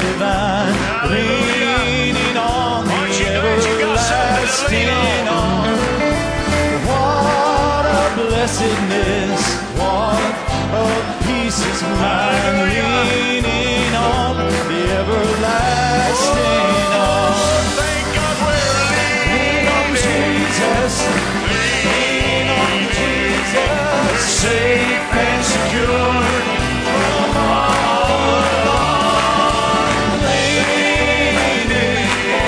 divine, leaning on the everlasting arm. What a blessedness, what a peace is mine, leaning on the everlasting arm. Thank God we're Lean on Jesus, lean on Jesus, safe and secure from all alarm. Leaning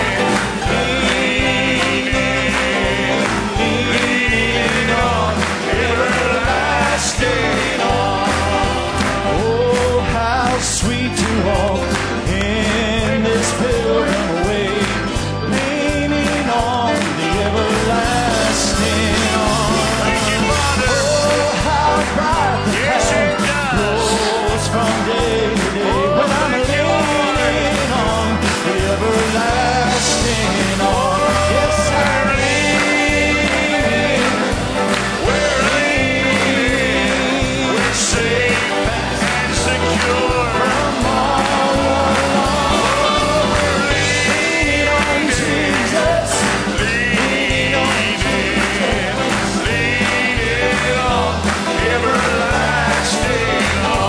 on everlasting arm. Oh, how sweet to walk in this pilgrim way, leaning on the everlasting arm. Thank you, Father. Oh, how bright the Yes, it path does. grows from day to day when I'm thank you, leaning on the everlasting arm. Yes, I'm leaning, We're leaning. We're safe and secure. from all along. Leaning on Jesus, leaning on Leaning on everlasting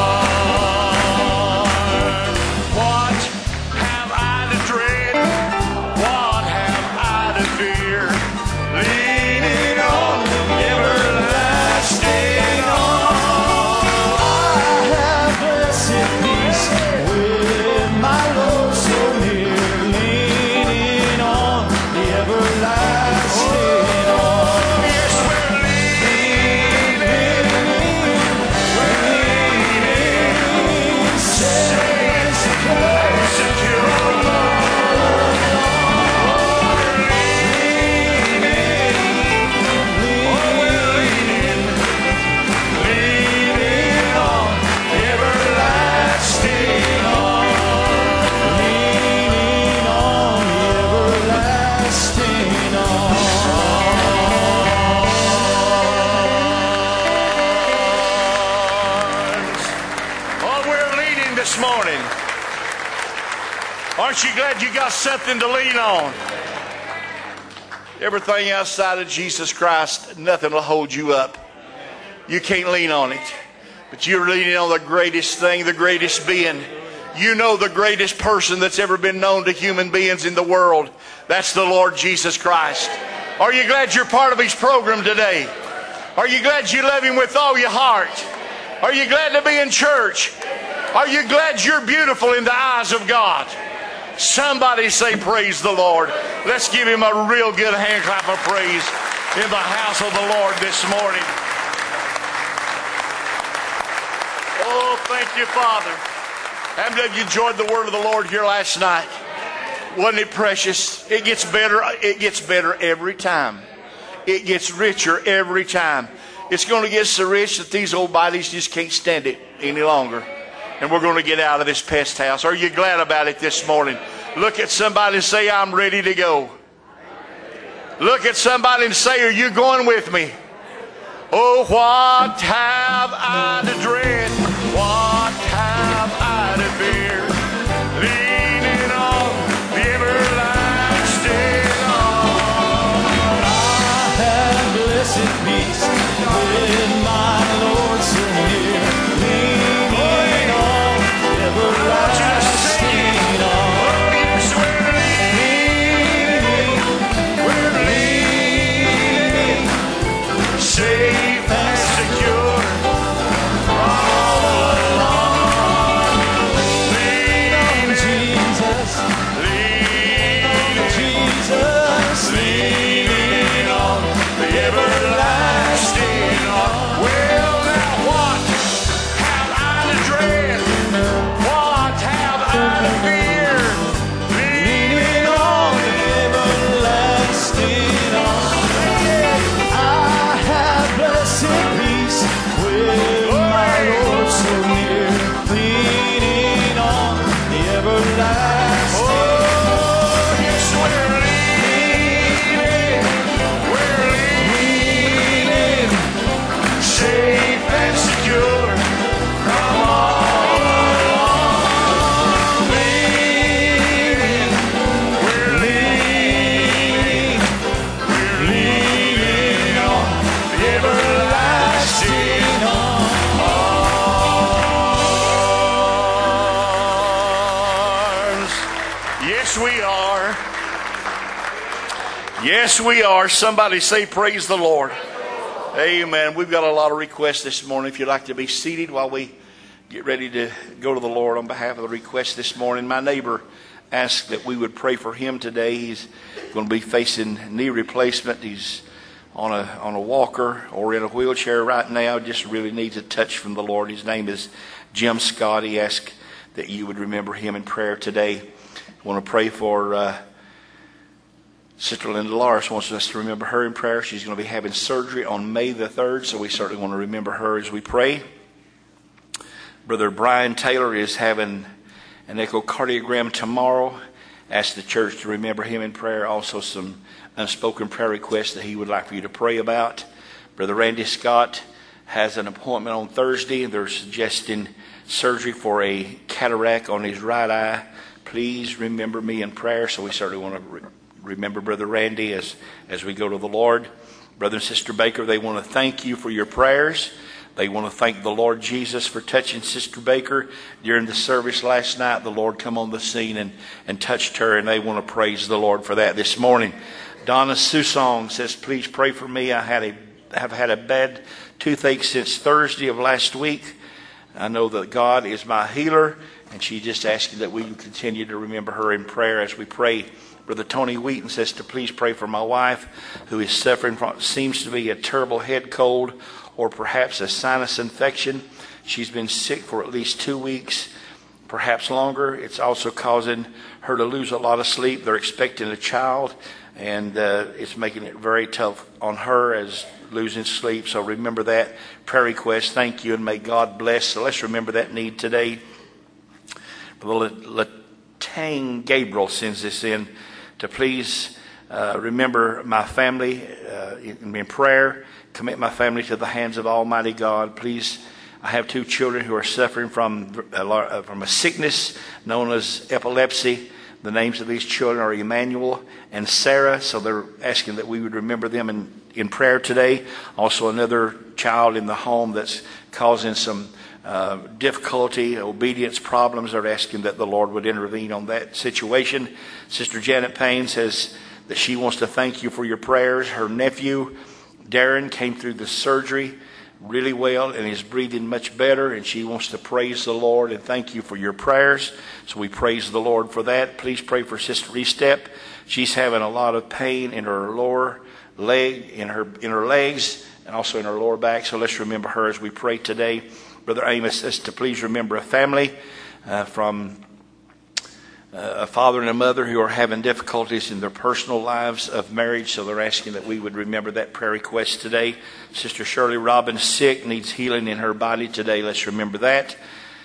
arm. What have I to dread? What have I to fear? Leaning on everlasting arm. I have blessed peace with my Lord so near, leaning on the everlasting arm. Yes, we're leaning. We're leaning. Safe and secure. Secure. Leaning on everlasting arm. Leaning on the everlasting arms. Oh, we're leaning this morning. Aren't you glad you got something to lean on? Everything outside of Jesus Christ, nothing will hold you up. You can't lean on it. But you're leaning on the greatest thing, the greatest being. You know the greatest person that's ever been known to human beings in the world. That's the Lord Jesus Christ. Are you glad you're part of His program today? Are you glad you love Him with all your heart? Are you glad to be in church? Are you glad you're beautiful in the eyes of God? Somebody say praise the Lord. Let's give Him a real good hand clap of praise in the house of the Lord this morning. Oh, thank you, Father. How many of you enjoyed the word of the Lord here last night? Wasn't it precious? It gets better. It gets better every time. It gets richer every time. It's going to get so rich that these old bodies just can't stand it any longer. And we're going to get out of this pest house. Are you glad about it this morning? Look at somebody and say, I'm ready to go. Look at somebody and say, are you going with me? Oh, what have I to dread? What have I to fear? Leaning on the everlasting arm. I have blessed peace with my Lord so near, leaning on the everlasting arm. Oh, yes, we're leaning. Safe and secure. All along. Leaning. Jesus, Leaning. Jesus, Leaning on the everlasting arm. Well, now what have I to dread? What have I to fear? Leaning on the everlasting arm. I have blessed peace with my Lord so near, leaning on the everlasting. Oh, yes, we're leaning. We're leaning. Safe and secure. Come on along. Leaning. Yes, we are. Yes, we are. Somebody say, praise the Lord. Amen. We've got a lot of requests this morning. If you'd like to be seated while we get ready to go to the Lord on behalf of the request this morning. My neighbor asked that we would pray for him today. He's going to be facing knee replacement. He's on a walker or in a wheelchair right now. Just really needs a touch from the Lord. His name is Jim Scott. He asked that you would remember him in prayer today. I want to pray for Sister Linda Lars. Wants us to remember her in prayer. She's going to be having surgery on May the 3rd, so we certainly want to remember her as we pray. Brother Brian Taylor is having an echocardiogram tomorrow. Ask the church to remember him in prayer. Also some unspoken prayer requests that he would like for you to pray about. Brother Randy Scott has an appointment on Thursday. They're suggesting surgery for a cataract on his right eye. Please remember me in prayer. So we certainly want to remember Brother Randy as we go to the Lord. Brother and Sister Baker, they want to thank you for your prayers. They want to thank the Lord Jesus for touching Sister Baker during the service last night. The Lord come on the scene and touched her, and they want to praise the Lord for that this morning. Donna Susong says, please pray for me. I have had a bad toothache since Thursday of last week. I know that God is my healer, and she just asking that we continue to remember her in prayer as we pray. Brother Tony Wheaton says to please pray for my wife who is suffering from what seems to be a terrible head cold or perhaps a sinus infection. She's been sick for at least 2 weeks, perhaps longer. It's also causing her to lose a lot of sleep. They're expecting a child, and it's making it very tough on her as losing sleep. So remember that prayer request. Thank you, and may God bless. So let's remember that need today. Latang Gabriel sends this in to please remember my family in prayer. Commit my family to the hands of Almighty God. Please, I have 2 children who are suffering from a sickness known as epilepsy. The names of these children are Emmanuel and Sarah, so they're asking that we would remember them in prayer today. Also another child in the home that's causing some difficulty, obedience problems. They're asking that the Lord would intervene on that situation. Sister Janet Payne says that she wants to thank you for your prayers. Her nephew Darren came through the surgery really well and is breathing much better, and she wants to praise the Lord and thank you for your prayers. So we praise the Lord for that. Please pray for Sister Estep. She's having a lot of pain in her lower leg, in her legs, and also in her lower back. So let's remember her as we pray today. Brother Amos says to please remember a family from a father and a mother who are having difficulties in their personal lives of marriage. So they're asking that we would remember that prayer request today. Sister Shirley Robbins sick, needs healing in her body today. Let's remember that.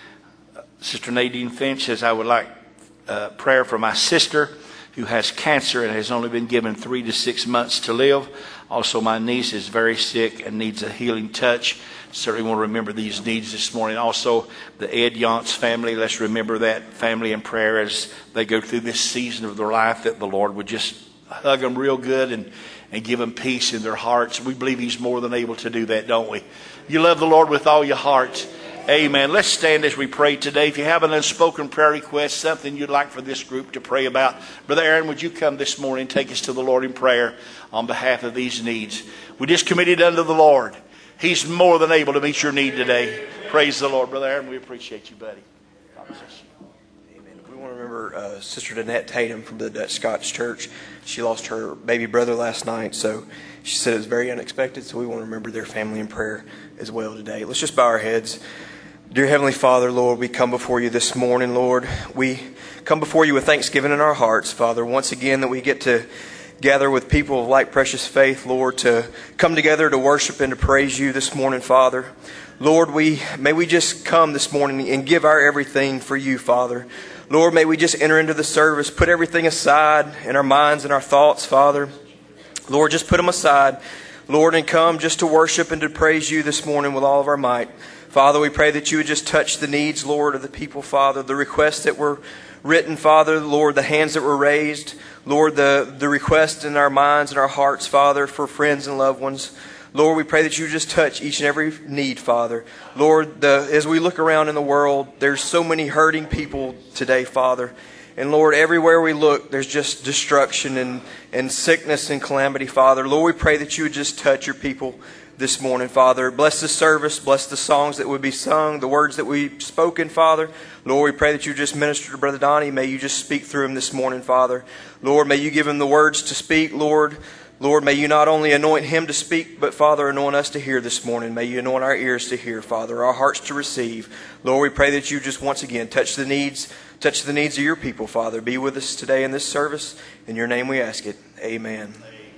Sister Nadine Finch says, I would like prayer for my sister who has cancer and has only been given 3 to 6 months to live. Also, my niece is very sick and needs a healing touch. Certainly want to remember these needs this morning. Also, the Ed Yance family, let's remember that family in prayer as they go through this season of their life, that the Lord would just hug them real good and give them peace in their hearts. We believe He's more than able to do that, don't we? You love the Lord with all your heart. Amen. Let's stand as we pray today. If you have an unspoken prayer request, something you'd like for this group to pray about, Brother Aaron, would you come this morning and take us to the Lord in prayer on behalf of these needs? We just committed unto the Lord. He's more than able to meet your need today. Praise the Lord. Brother Aaron, we appreciate you, buddy. God bless you. Amen. We want to remember Sister Danette Tatum from the Dutch Scotch Church. She lost her baby brother last night, so she said it was very unexpected, so we want to remember their family in prayer as well today. Let's just bow our heads. Dear Heavenly Father, Lord, we come before you this morning, Lord. We come before you with thanksgiving in our hearts, Father, once again that we get to gather with people of like precious faith, Lord, to come together to worship and to praise you this morning, Father. Lord, may we just come this morning and give our everything for you, Father. Lord, may we just enter into the service, put everything aside in our minds and our thoughts, Father. Lord, just put them aside, Lord, and come just to worship and to praise you this morning with all of our might. Father, we pray that you would just touch the needs, Lord, of the people, Father, the requests that were written, Father, Lord, the hands that were raised, Lord, the requests in our minds and our hearts, Father, for friends and loved ones. Lord, we pray that you just touch each and every need, Father. Lord, as we look around in the world, there's so many hurting people today, Father. And Lord, everywhere we look, there's just destruction and sickness and calamity, Father. Lord, we pray that you would just touch your people this morning, Father. Bless the service. Bless the songs that would be sung, the words that we've spoken, Father. Lord, we pray that you just minister to Brother Donnie. May you just speak through him this morning, Father. Lord, may you give him the words to speak, Lord. Lord, may you not only anoint him to speak, but Father, anoint us to hear this morning. May you anoint our ears to hear, Father, our hearts to receive. Lord, we pray that you just once again touch the needs of your people, Father. Be with us today in this service. In your name we ask it. Amen.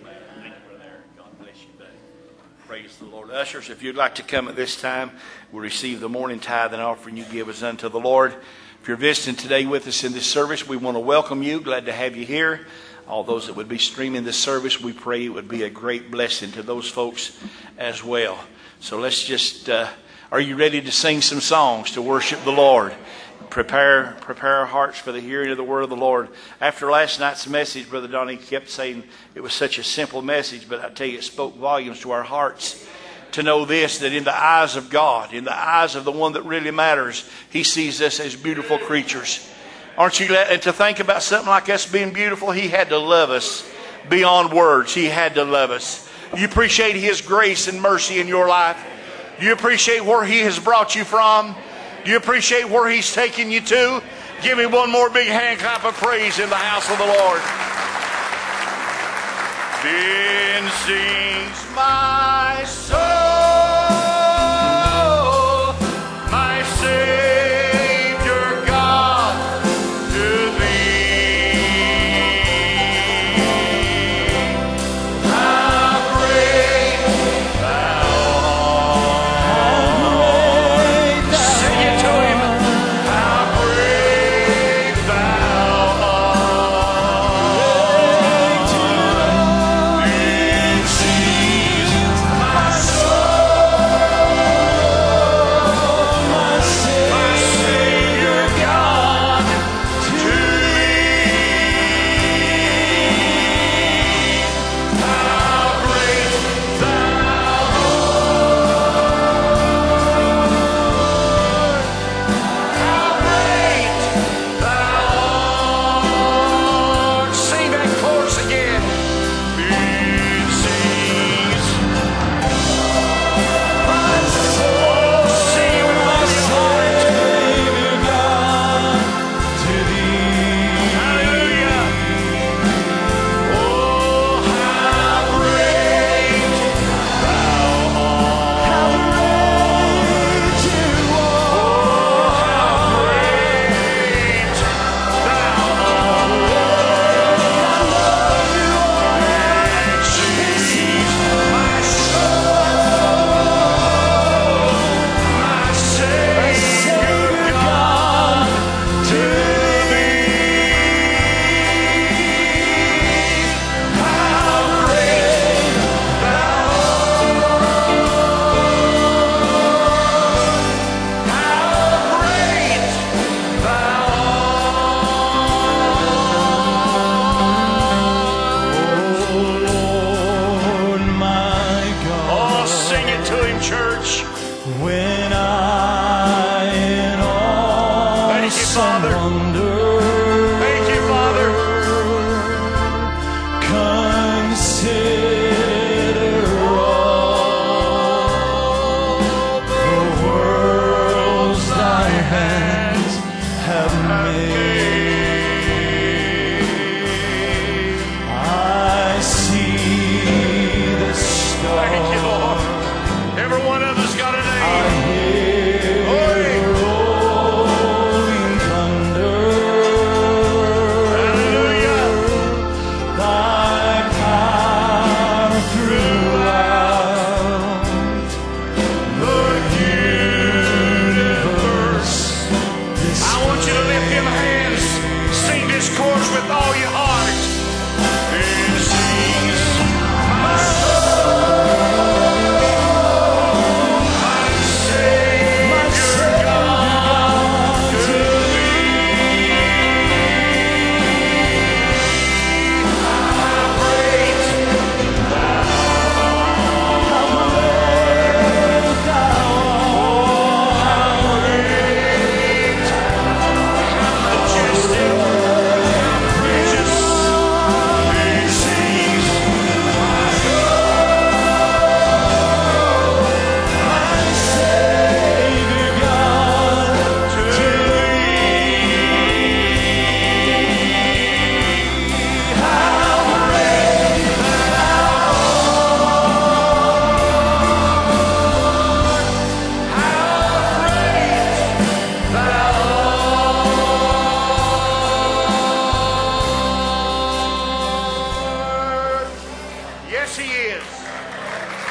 Praise the Lord. Ushers, if you'd like to come at this time, we'll receive the morning tithe and offering you give us unto the Lord. If you're visiting today with us in this service, we want to welcome you. Glad to have you here. All those that would be streaming this service, we pray it would be a great blessing to those folks as well. So let's just, are you ready to sing some songs to worship the Lord? Prepare our hearts for the hearing of the word of the Lord. After last night's message, Brother Donnie kept saying it was such a simple message, but I tell you, it spoke volumes to our hearts to know this, that in the eyes of God, in the eyes of the one that really matters, He sees us as beautiful creatures. Aren't you glad? And to think about something like us being beautiful, He had to love us beyond words. He had to love us. You appreciate His grace and mercy in your life? Do you appreciate where He has brought you from? Do you appreciate where He's taking you to? Give me one more big hand clap of praise in the house of the Lord. Then sings my soul, my Savior God, to Thee. How great Thou art. Sing it to Him. How great Thou art. Then sings my soul.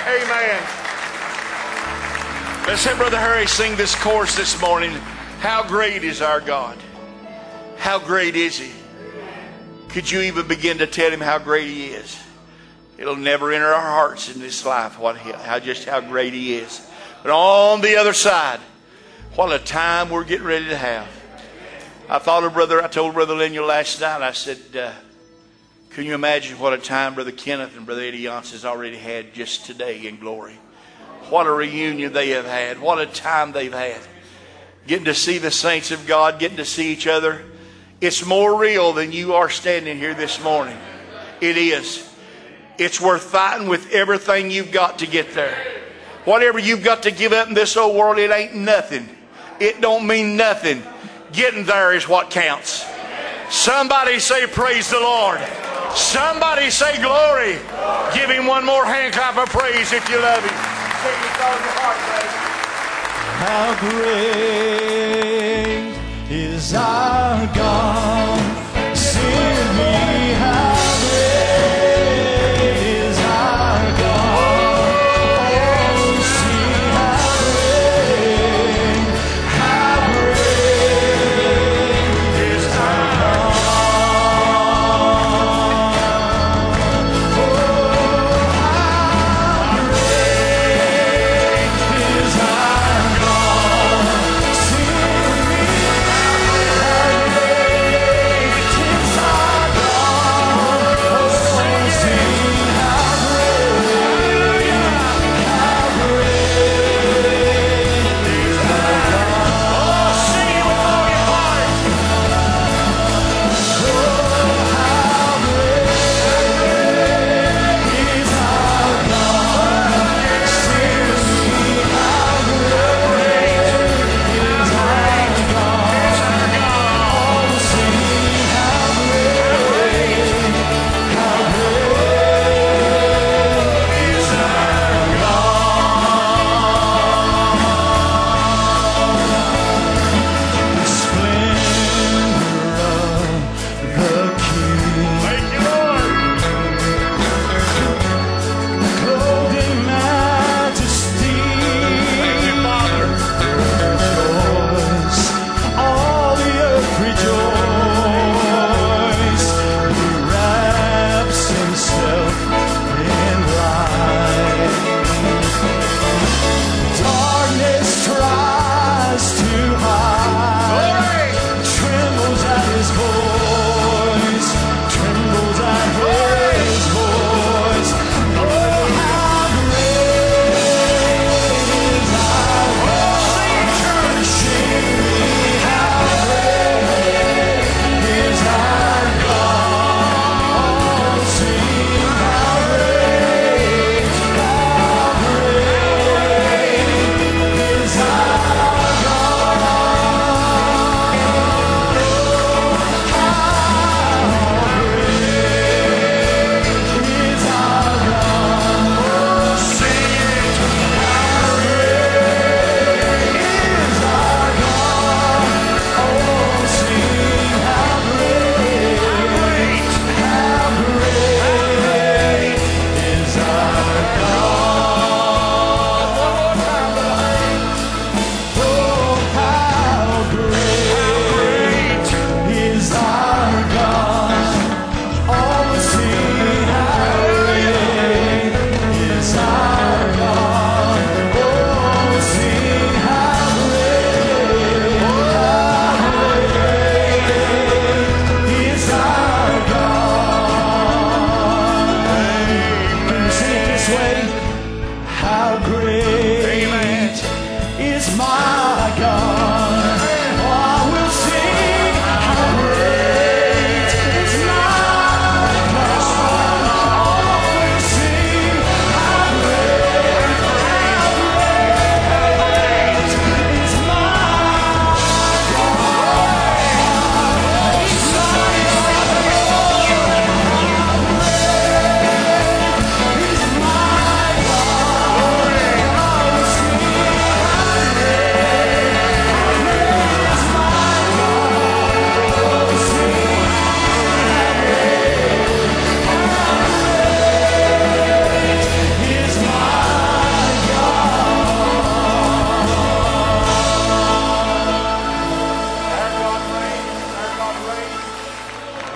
Amen. Let's have Brother Harry sing this chorus this morning. How great is our God? How great is He? Could you even begin to tell Him how great He is? It'll never enter our hearts in this life how great He is. But on the other side, what a time we're getting ready to have. I told Brother Lemuel last night, I said, can you imagine what a time Brother Kenneth and Brother Eddie Yance has already had just today in glory? What a reunion they have had. What a time they've had. Getting to see the saints of God, getting to see each other. It's more real than you are standing here this morning. It is. It's worth fighting with everything you've got to get there. Whatever you've got to give up in this old world, it ain't nothing. It don't mean nothing. Getting there is what counts. Somebody say praise the Lord. Somebody say glory. Give Him one more hand clap of praise if you love Him. How great is our God? Sing me, how great is our God? Oh, sing how great is our God. Oh, how great is our God? Sing me, how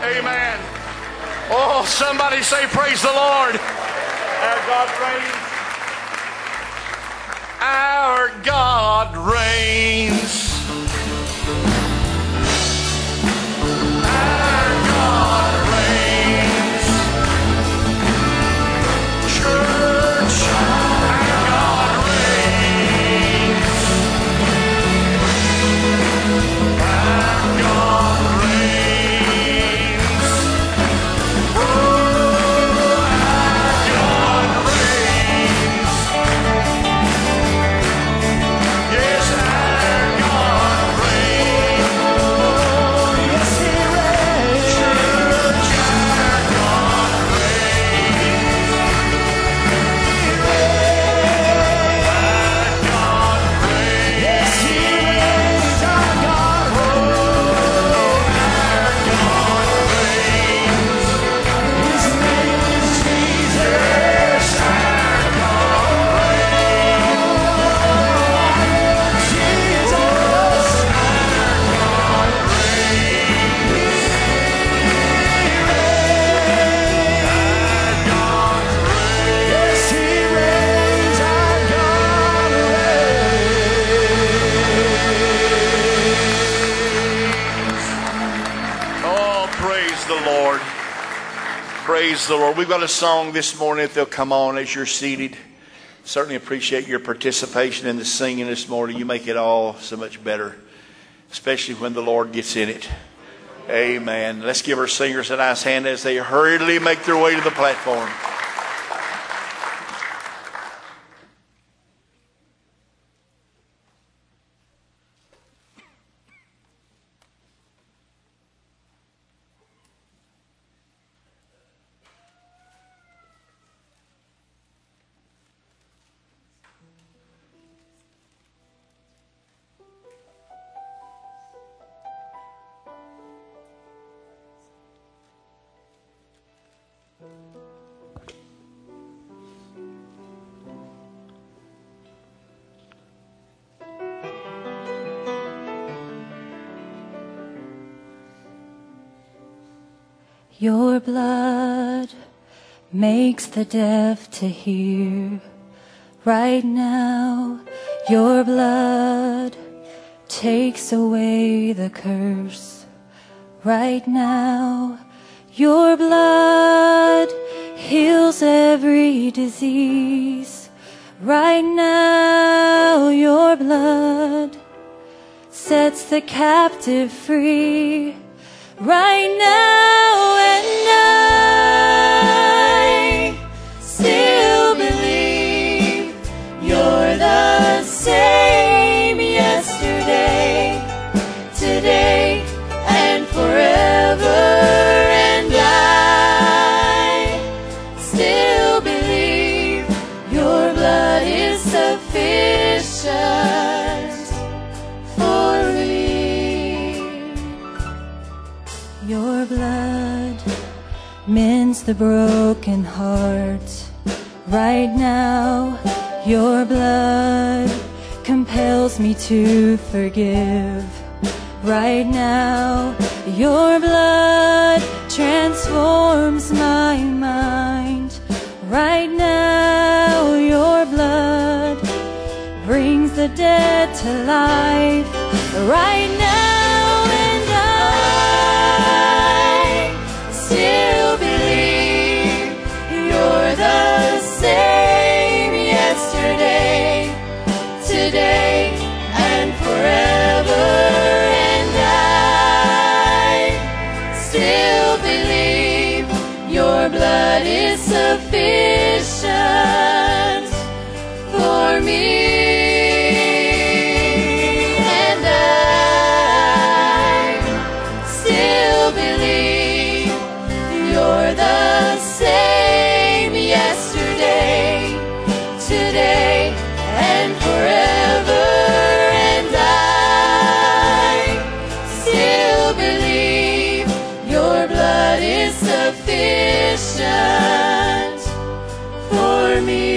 Amen. Oh, somebody say praise the Lord. Our God reigns. Our God reigns. Our God reigns. Church, our God reigns. Our God reigns. Oh, our God reigns. Yes, our God reigns. Yes, He reigns. Church, our God reigns. Our God reigns. Yes, He reigns. Our God reigns. His name is Jesus. Our God reigns. Jesus. Yes, He reigns. Our God reigns. Oh, praise the Lord. Praise the Lord. We've got a song this morning, if they'll come on as you're seated. Certainly appreciate your participation in the singing this morning. You make it all so much better, especially when the Lord gets in it. Amen. Let's give our singers a nice hand as they hurriedly make their way to the platform. Your blood makes the deaf to hear. Right now, your blood takes away the curse. Right now, your blood heals every disease. Right now, your blood sets the captive free. Right now, and I still believe you're the same yesterday, today, and forever. And I still believe your blood is sufficient for me. Your blood mends the broken heart. Right now, your blood compels me to forgive. Right now, your blood transforms my mind. Right now, your blood brings the dead to life. Right now, and I still believe you're the same yesterday, today, and forever. And I still believe your blood is sufficient for me. And I still believe you're the same yesterday, today, and forever. And I still believe your blood is sufficient for me.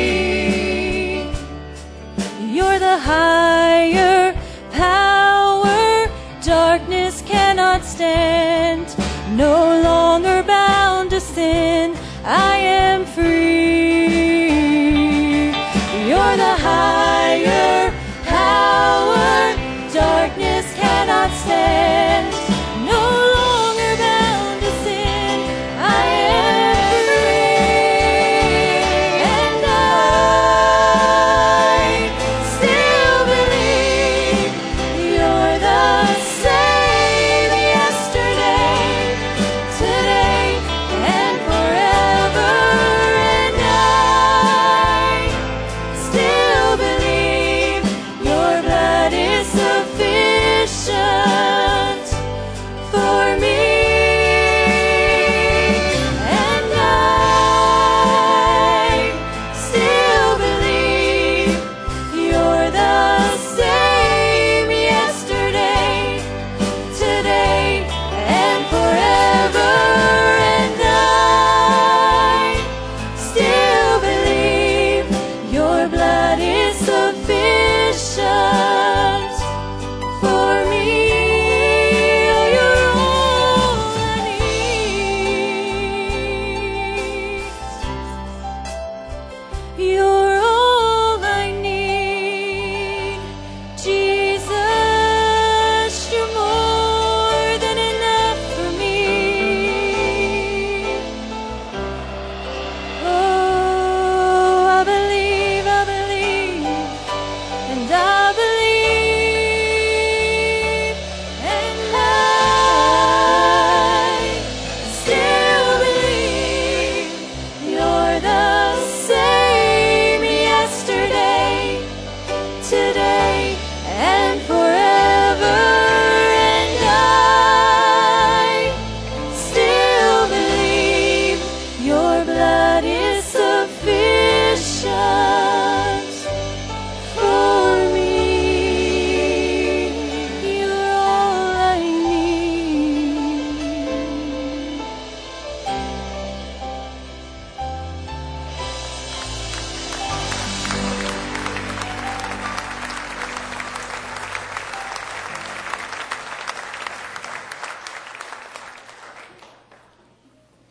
You're the higher power darkness cannot stand. No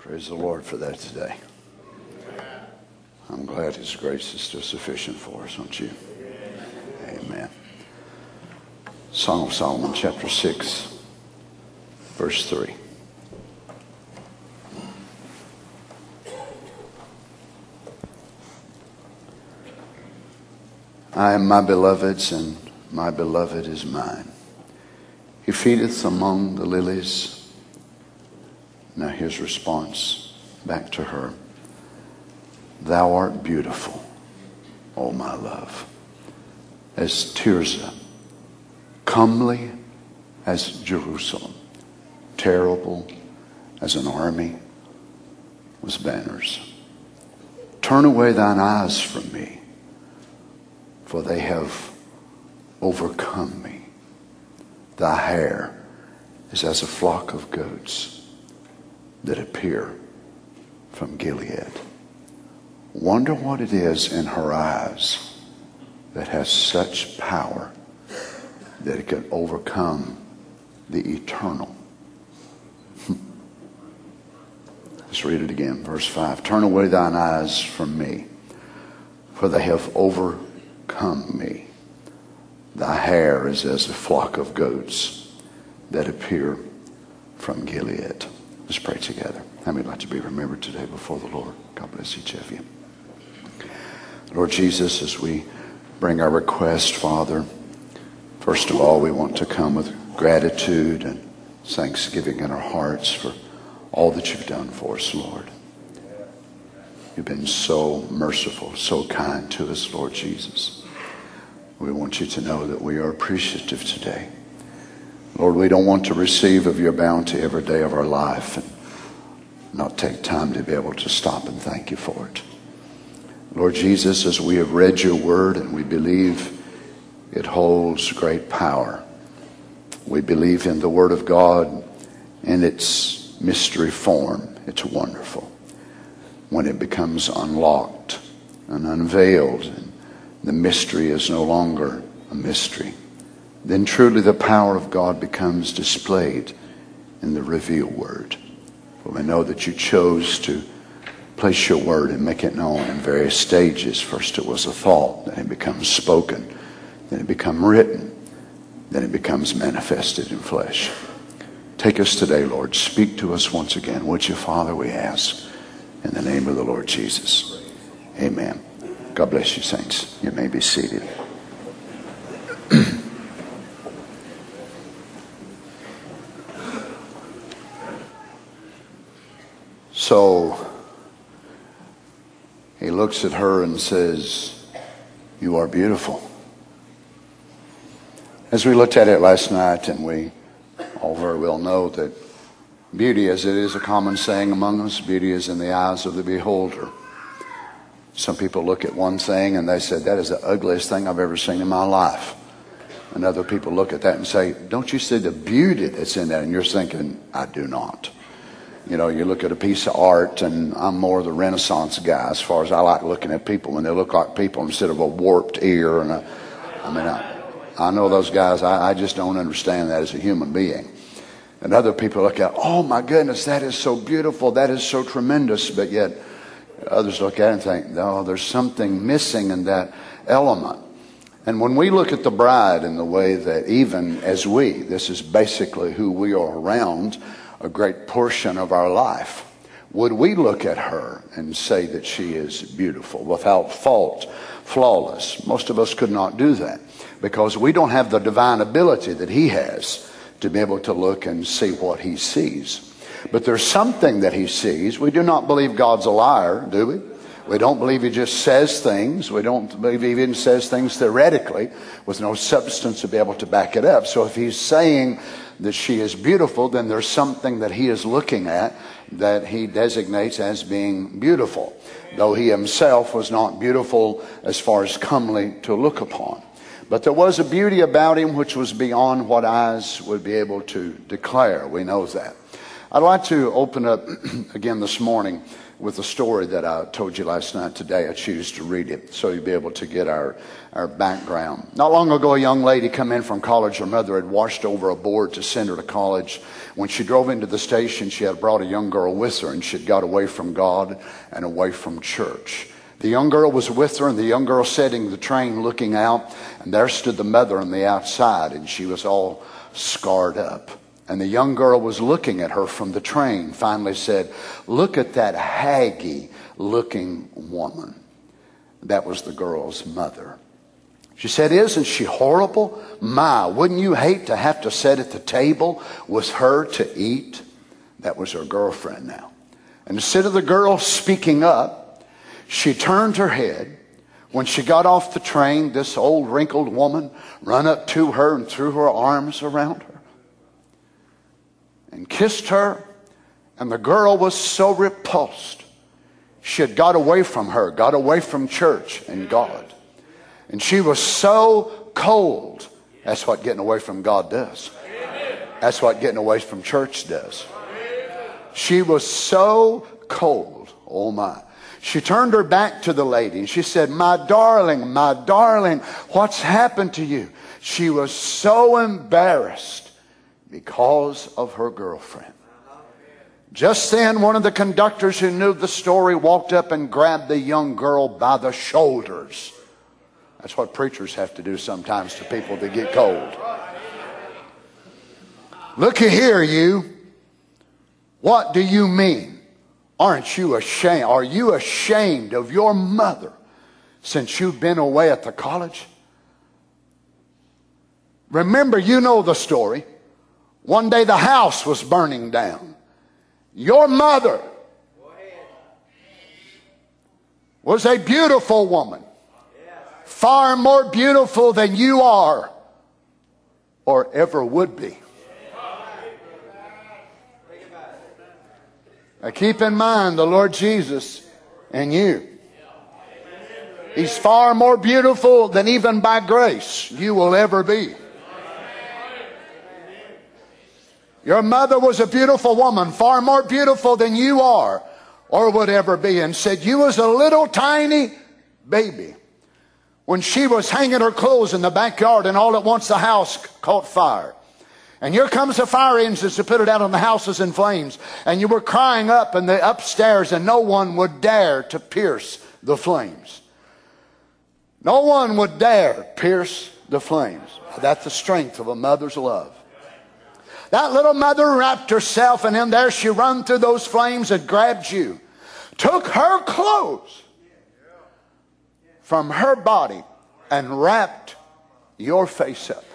Praise the Lord for that today. I'm glad His grace is still sufficient for us, aren't you? Amen. Song of Solomon, chapter 6, verse 3. I am my beloved's, and my beloved is mine. He feedeth among the lilies. Now his response back to her. Thou art beautiful, O my love, as Tirzah, comely as Jerusalem, terrible as an army with banners. Turn away thine eyes from me, for they have overcome me. Thy hair is as a flock of goats that appear from Gilead. Wonder what it is in her eyes that has such power that it can overcome the eternal. Let's read it again, verse 5. Turn away thine eyes from me, for they have overcome me. Thy hair is as a flock of goats that appear from Gilead. Let's pray together. How many would like to be remembered today before the Lord? God bless each of you. Lord Jesus, as we bring our request, Father, first of all, we want to come with gratitude and thanksgiving in our hearts for all that you've done for us, Lord. You've been so merciful, so kind to us, Lord Jesus. We want you to know that we are appreciative today. Lord, we don't want to receive of your bounty every day of our life and not take time to be able to stop and thank you for it. Lord Jesus, as we have read your word and we believe it holds great power, we believe in the word of God in its mystery form. It's wonderful when it becomes unlocked and unveiled, and the mystery is no longer a mystery. Then truly the power of God becomes displayed in the revealed word. For we know that you chose to place your word and make it known in various stages. First it was a thought, then it becomes spoken, then it becomes written, then it becomes manifested in flesh. Take us today, Lord. Speak to us once again. Would you, Father, we ask in the name of the Lord Jesus. Amen. God bless you, saints. You may be seated. So he looks at her and says, you are beautiful. As we looked at it last night, and we all very well know that beauty, as it is a common saying among us, beauty is in the eyes of the beholder. Some people look at one thing and they say, that is the ugliest thing I've ever seen in my life. And other people look at that and say, don't you see the beauty that's in that? And you're thinking, I do not. You know, you look at a piece of art, and I'm more the Renaissance guy as far as I like looking at people when they look like people instead of a warped ear. And I know those guys, I just don't understand that as a human being. And other people look at, oh my goodness, that is so beautiful, that is so tremendous. But yet others look at it and think, no, there's something missing in that element. And when we look at the bride in the way that even as this is basically who we are around a great portion of our life, would we look at her and say that she is beautiful, without fault, flawless? Most of us could not do that because we don't have the divine ability that he has to be able to look and see what he sees. But there's something that he sees. We do not believe God's a liar, do we? We don't believe he just says things. We don't believe he even says things theoretically with no substance to be able to back it up. So if he's saying that she is beautiful, then there's something that he is looking at that he designates as being beautiful, though he himself was not beautiful as far as comely to look upon. But there was a beauty about him which was beyond what eyes would be able to declare. We know that. I'd like to open up again this morning with a story that I told you last night. Today I choose to read it so you'll be able to get our background. Not long ago, a young lady come in from college. Her mother had washed over a board to send her to college. When she drove into the station, she had brought a young girl with her, and she had got away from God and away from church. The young girl was with her, and the young girl sitting in the train looking out, and there stood the mother on the outside, and she was all scarred up. And the young girl was looking at her from the train, finally said, "Look at that haggy looking woman." That was the girl's mother. She said, "Isn't she horrible? My, wouldn't you hate to have to sit at the table with her to eat?" That was her girlfriend now. And instead of the girl speaking up, she turned her head. When she got off the train, this old wrinkled woman ran up to her and threw her arms around her and kissed her. And the girl was so repulsed. She had got away from her, got away from church and God. And she was so cold. That's what getting away from God does. That's what getting away from church does. She was so cold. Oh my. She turned her back to the lady and she said, my darling, what's happened to you?" She was so embarrassed because of her girlfriend. Just then, one of the conductors who knew the story walked up and grabbed the young girl by the shoulders. That's what preachers have to do sometimes to people that get cold. "Looky here, you. What do you mean? Aren't you ashamed? Are you ashamed of your mother since you've been away at the college? Remember, you know the story. One day the house was burning down. Your mother was a beautiful woman, far more beautiful than you are or ever would be. Now keep in mind the Lord Jesus and you. He's far more beautiful than even by grace you will ever be. Your mother was a beautiful woman, far more beautiful than you are or would ever be, and said you was a little tiny baby when she was hanging her clothes in the backyard, and all at once the house caught fire. And here comes the fire engines to put it out, and the house is in flames. And you were crying up in the upstairs, and no one would dare to pierce the flames. No one would dare pierce the flames. That's the strength of a mother's love. That little mother wrapped herself, and in there she run through those flames and grabbed you, took her clothes from her body and wrapped your face up.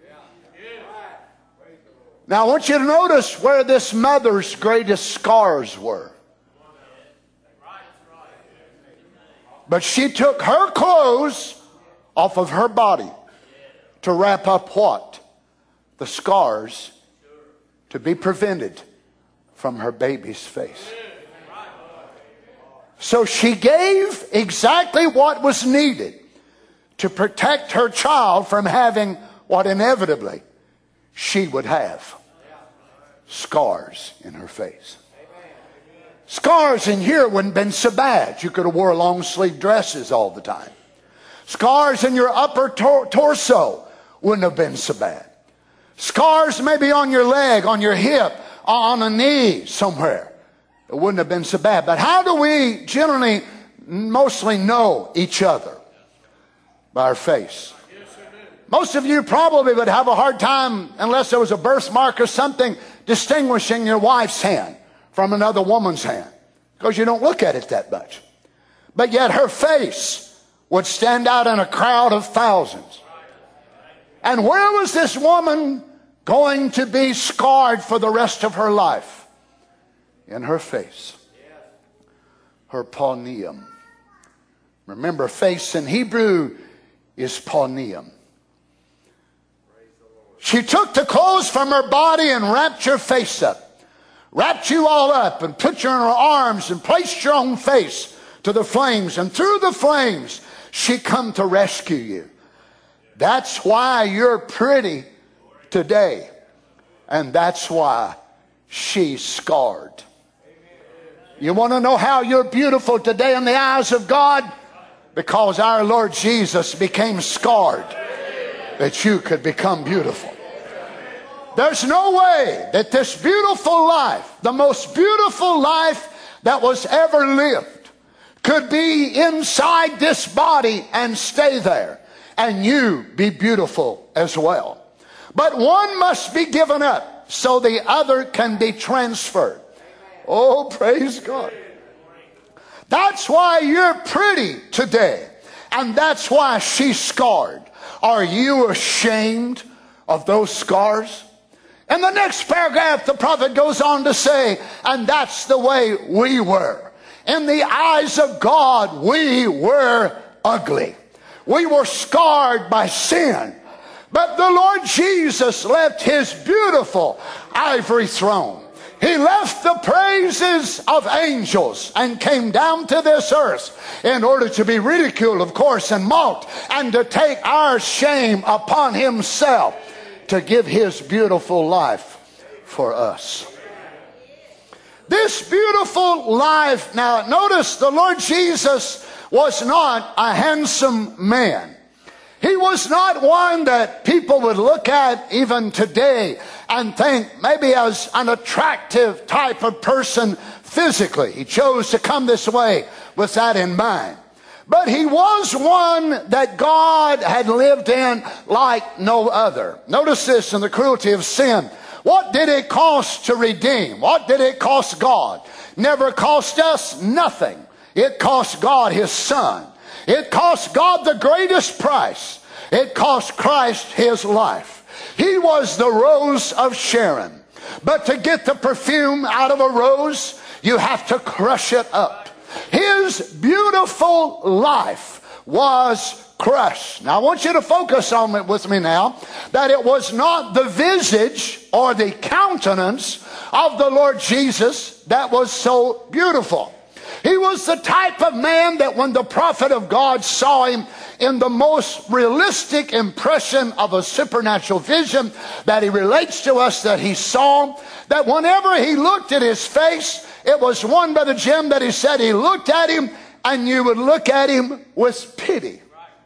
Now I want you to notice where this mother's greatest scars were. But she took her clothes off of her body to wrap up what? The scars, to be prevented from her baby's face. So she gave exactly what was needed to protect her child from having what inevitably she would have. Scars in her face. Scars in here wouldn't have been so bad. You could have wore long sleeve dresses all the time. Scars in your upper torso wouldn't have been so bad. Scars maybe on your leg, on your hip, on a knee somewhere. It wouldn't have been so bad. But how do we generally mostly know each other? By our face. Most of you probably would have a hard time, unless there was a birthmark or something, distinguishing your wife's hand from another woman's hand, because you don't look at it that much. But yet her face would stand out in a crowd of thousands. And where was this woman going to be scarred for the rest of her life? In her face. Her paneum. Remember, face in Hebrew is paneum. She took the clothes from her body and wrapped your face up. Wrapped you all up and put you in her arms and placed your own face to the flames. And through the flames, she come to rescue you. That's why you're pretty today. And that's why she's scarred. You want to know how you're beautiful today in the eyes of God? Because our Lord Jesus became scarred that you could become beautiful. There's no way that this beautiful life, the most beautiful life that was ever lived, could be inside this body and stay there, and you be beautiful as well. But one must be given up so the other can be transferred. Oh, praise God. That's why you're pretty today, and that's why she's scarred. Are you ashamed of those scars? In the next paragraph, the prophet goes on to say, and that's the way we were. In the eyes of God, we were ugly. We were scarred by sin. But the Lord Jesus left his beautiful ivory throne. He left the praises of angels and came down to this earth in order to be ridiculed, of course, and mocked, and to take our shame upon himself, to give his beautiful life for us. This beautiful life, now notice the Lord Jesus was not a handsome man. He was not one that people would look at even today and think maybe as an attractive type of person physically. He chose to come this way with that in mind. But he was one that God had lived in like no other. Notice this in the cruelty of sin. What did it cost to redeem? What did it cost God? Never cost us nothing. It cost God his Son. It cost God the greatest price. It cost Christ his life. He was the rose of Sharon. But to get the perfume out of a rose, you have to crush it up. His beautiful life was crushed. Now I want you to focus on it with me now, that it was not the visage or the countenance of the Lord Jesus that was so beautiful. He was the type of man that when the prophet of God saw him in the most realistic impression of a supernatural vision that he relates to us, that he saw, that whenever he looked at his face, it was one, Brother Jim, that he said he looked at him and you would look at him with pity.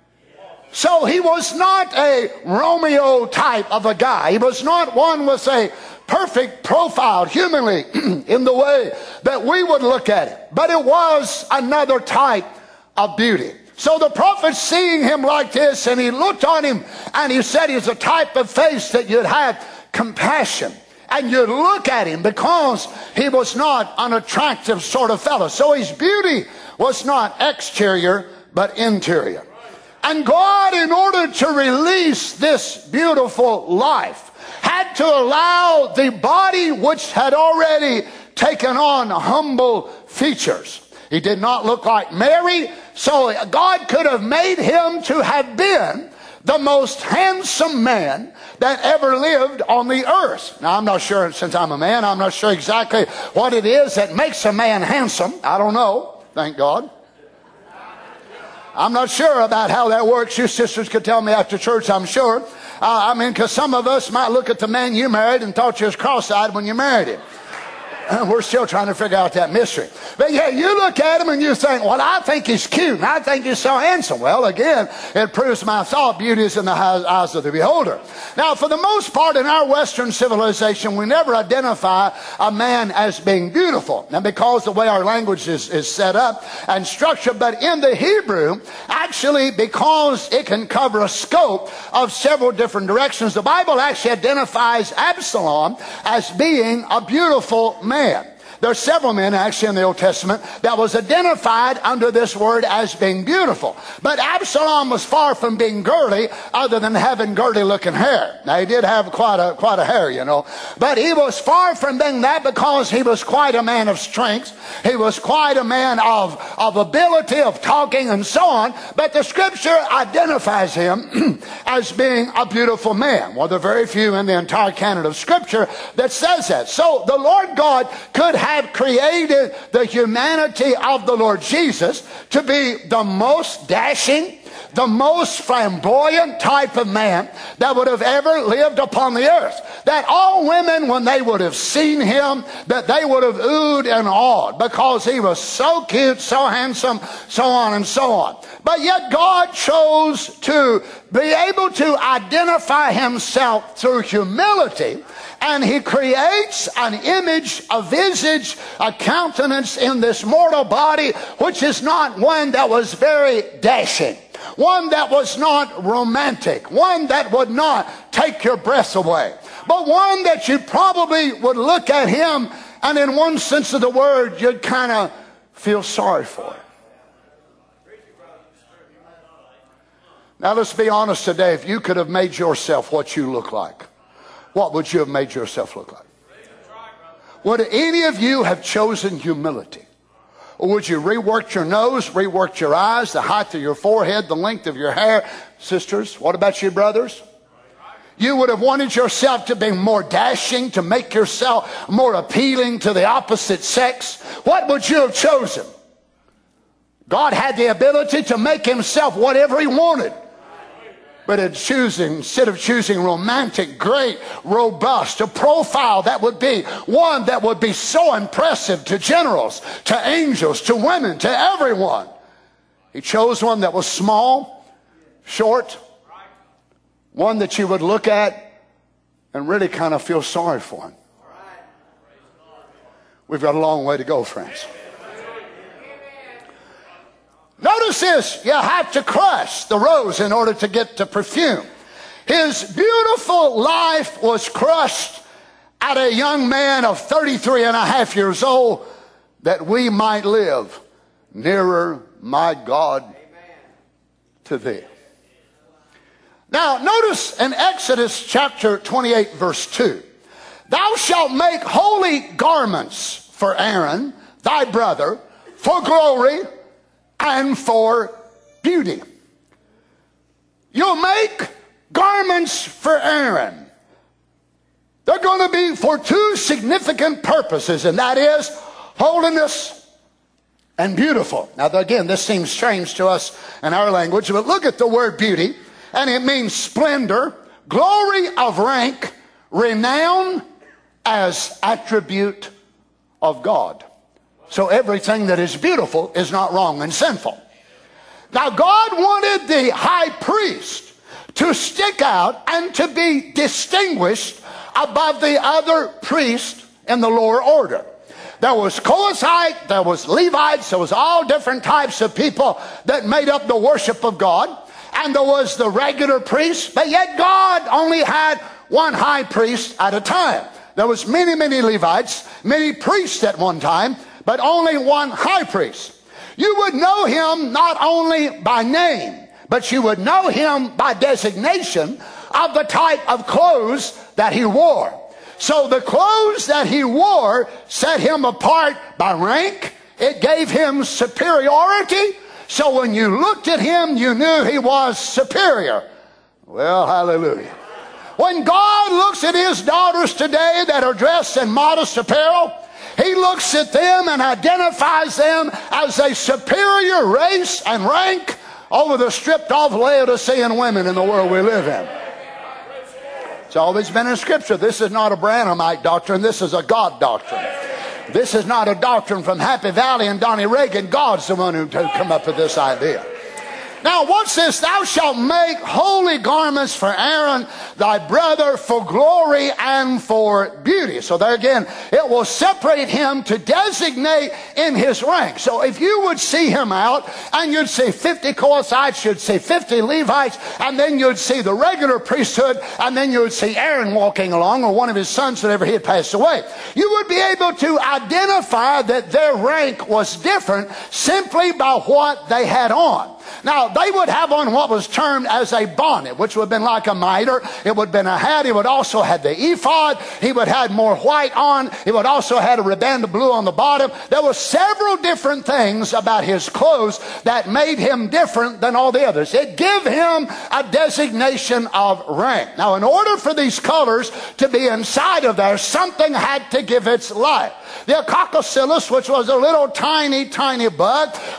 So he was not a Romeo type of a guy. He was not one with a perfect profile humanly in the way that we would look at it. But it was another type of beauty. So the prophet seeing him like this, and he looked on him and he said he's a type of face that you'd have compassion. And you'd look at him because he was not an attractive sort of fellow. So his beauty was not exterior but interior. And God, in order to release this beautiful life, had to allow the body which had already taken on humble features. He did not look like Mary, so God could have made him to have been the most handsome man that ever lived on the earth. Now, I'm not sure, since I'm a man, I'm not sure exactly what it is that makes a man handsome. I don't know, thank God. I'm not sure about how that works. You sisters could tell me after church, I'm sure. Because some of us might look at the man you married and thought you was cross-eyed when you married him. We're still trying to figure out that mystery. But yeah, you look at him and you think, well, I think he's cute and I think he's so handsome. Well, again, it proves my thought, beauty is in the eyes of the beholder. Now, for the most part in our Western civilization, we never identify a man as being beautiful. Now, because the way our language is set up and structured, but in the Hebrew, actually, because it can cover a scope of several different directions, the Bible actually identifies Absalom as being a beautiful man. There are several men actually in the Old Testament that was identified under this word as being beautiful. But Absalom was far from being girly, other than having girly looking hair. Now he did have quite a hair, you know. But he was far from being that because he was quite a man of strength. He was quite a man of ability, of talking and so on. But the scripture identifies him as being a beautiful man. Well, there are very few in the entire canon of scripture that says that. So the Lord God could have created the humanity of the Lord Jesus to be the most dashing, the most flamboyant type of man that would have ever lived upon the earth. That all women, when they would have seen him, that they would have oohed and awed because he was so cute, so handsome, so on and so on. But yet God chose to be able to identify himself through humility, and he creates an image, a visage, a countenance in this mortal body, which is not one that was very dashing, one that was not romantic, one that would not take your breath away, but one that you probably would look at him and in one sense of the word, you'd kind of feel sorry for him. Now let's be honest today. If you could have made yourself what you look like, what would you have made yourself look like? Would any of you have chosen humility? Or would you rework your nose, rework your eyes, the height of your forehead, the length of your hair? Sisters, what about you brothers? You would have wanted yourself to be more dashing, to make yourself more appealing to the opposite sex. What would you have chosen? God had the ability to make himself whatever he wanted. But instead of choosing romantic, great, robust, a profile that would be one that would be so impressive to generals, to angels, to women, to everyone, he chose one that was small, short, one that you would look at and really kind of feel sorry for him. We've got a long way to go, friends. Notice this, you have to crush the rose in order to get the perfume. His beautiful life was crushed at a young man of 33 and a half years old, that we might live nearer, my God, to thee. Now notice in Exodus chapter 28 verse 2, thou shalt make holy garments for Aaron, thy brother, for glory and for beauty. You'll make garments for Aaron. They're going to be for two significant purposes, and that is holiness and beautiful. Now again, this seems strange to us in our language, but look at the word beauty, and it means splendor, glory of rank, renown as attribute of God. So everything that is beautiful is not wrong and sinful. Now God wanted the high priest to stick out and to be distinguished above the other priests in the lower order. There was Kohathite, there was Levites, there was all different types of people that made up the worship of God. And there was the regular priest, but yet God only had one high priest at a time. There was many, many Levites, many priests at one time, but only one high priest. You would know him not only by name, but you would know him by designation of the type of clothes that he wore. So the clothes that he wore set him apart by rank. It gave him superiority. So when you looked at him, you knew he was superior. Well, hallelujah. When God looks at his daughters today that are dressed in modest apparel, he looks at them and identifies them as a superior race and rank over the stripped off Laodicean women in the world we live in. It's always been in Scripture. This is not a Branhamite doctrine. This is a God doctrine. This is not a doctrine from Happy Valley and Donnie Reagan. God's the one who come up with this idea. Now watch this. Thou shalt make holy garments for Aaron, thy brother, for glory and for beauty. So there again, it will separate him to designate in his rank. So if you would see him out, and you'd see 50 Kohathites, you'd see 50 Levites, and then you'd see the regular priesthood, and then you would see Aaron walking along, or one of his sons whenever he had passed away, you would be able to identify that their rank was different simply by what they had on. Now, they would have on what was termed as a bonnet, which would have been like a mitre. It would have been a hat. He would also have the ephod. He would have more white on. He would also have a riband of blue on the bottom. There were several different things about his clothes that made him different than all the others. It gave him a designation of rank. Now, in order for these colors to be inside of there, something had to give its life. The Acoccocylus, which was a little tiny, tiny bug,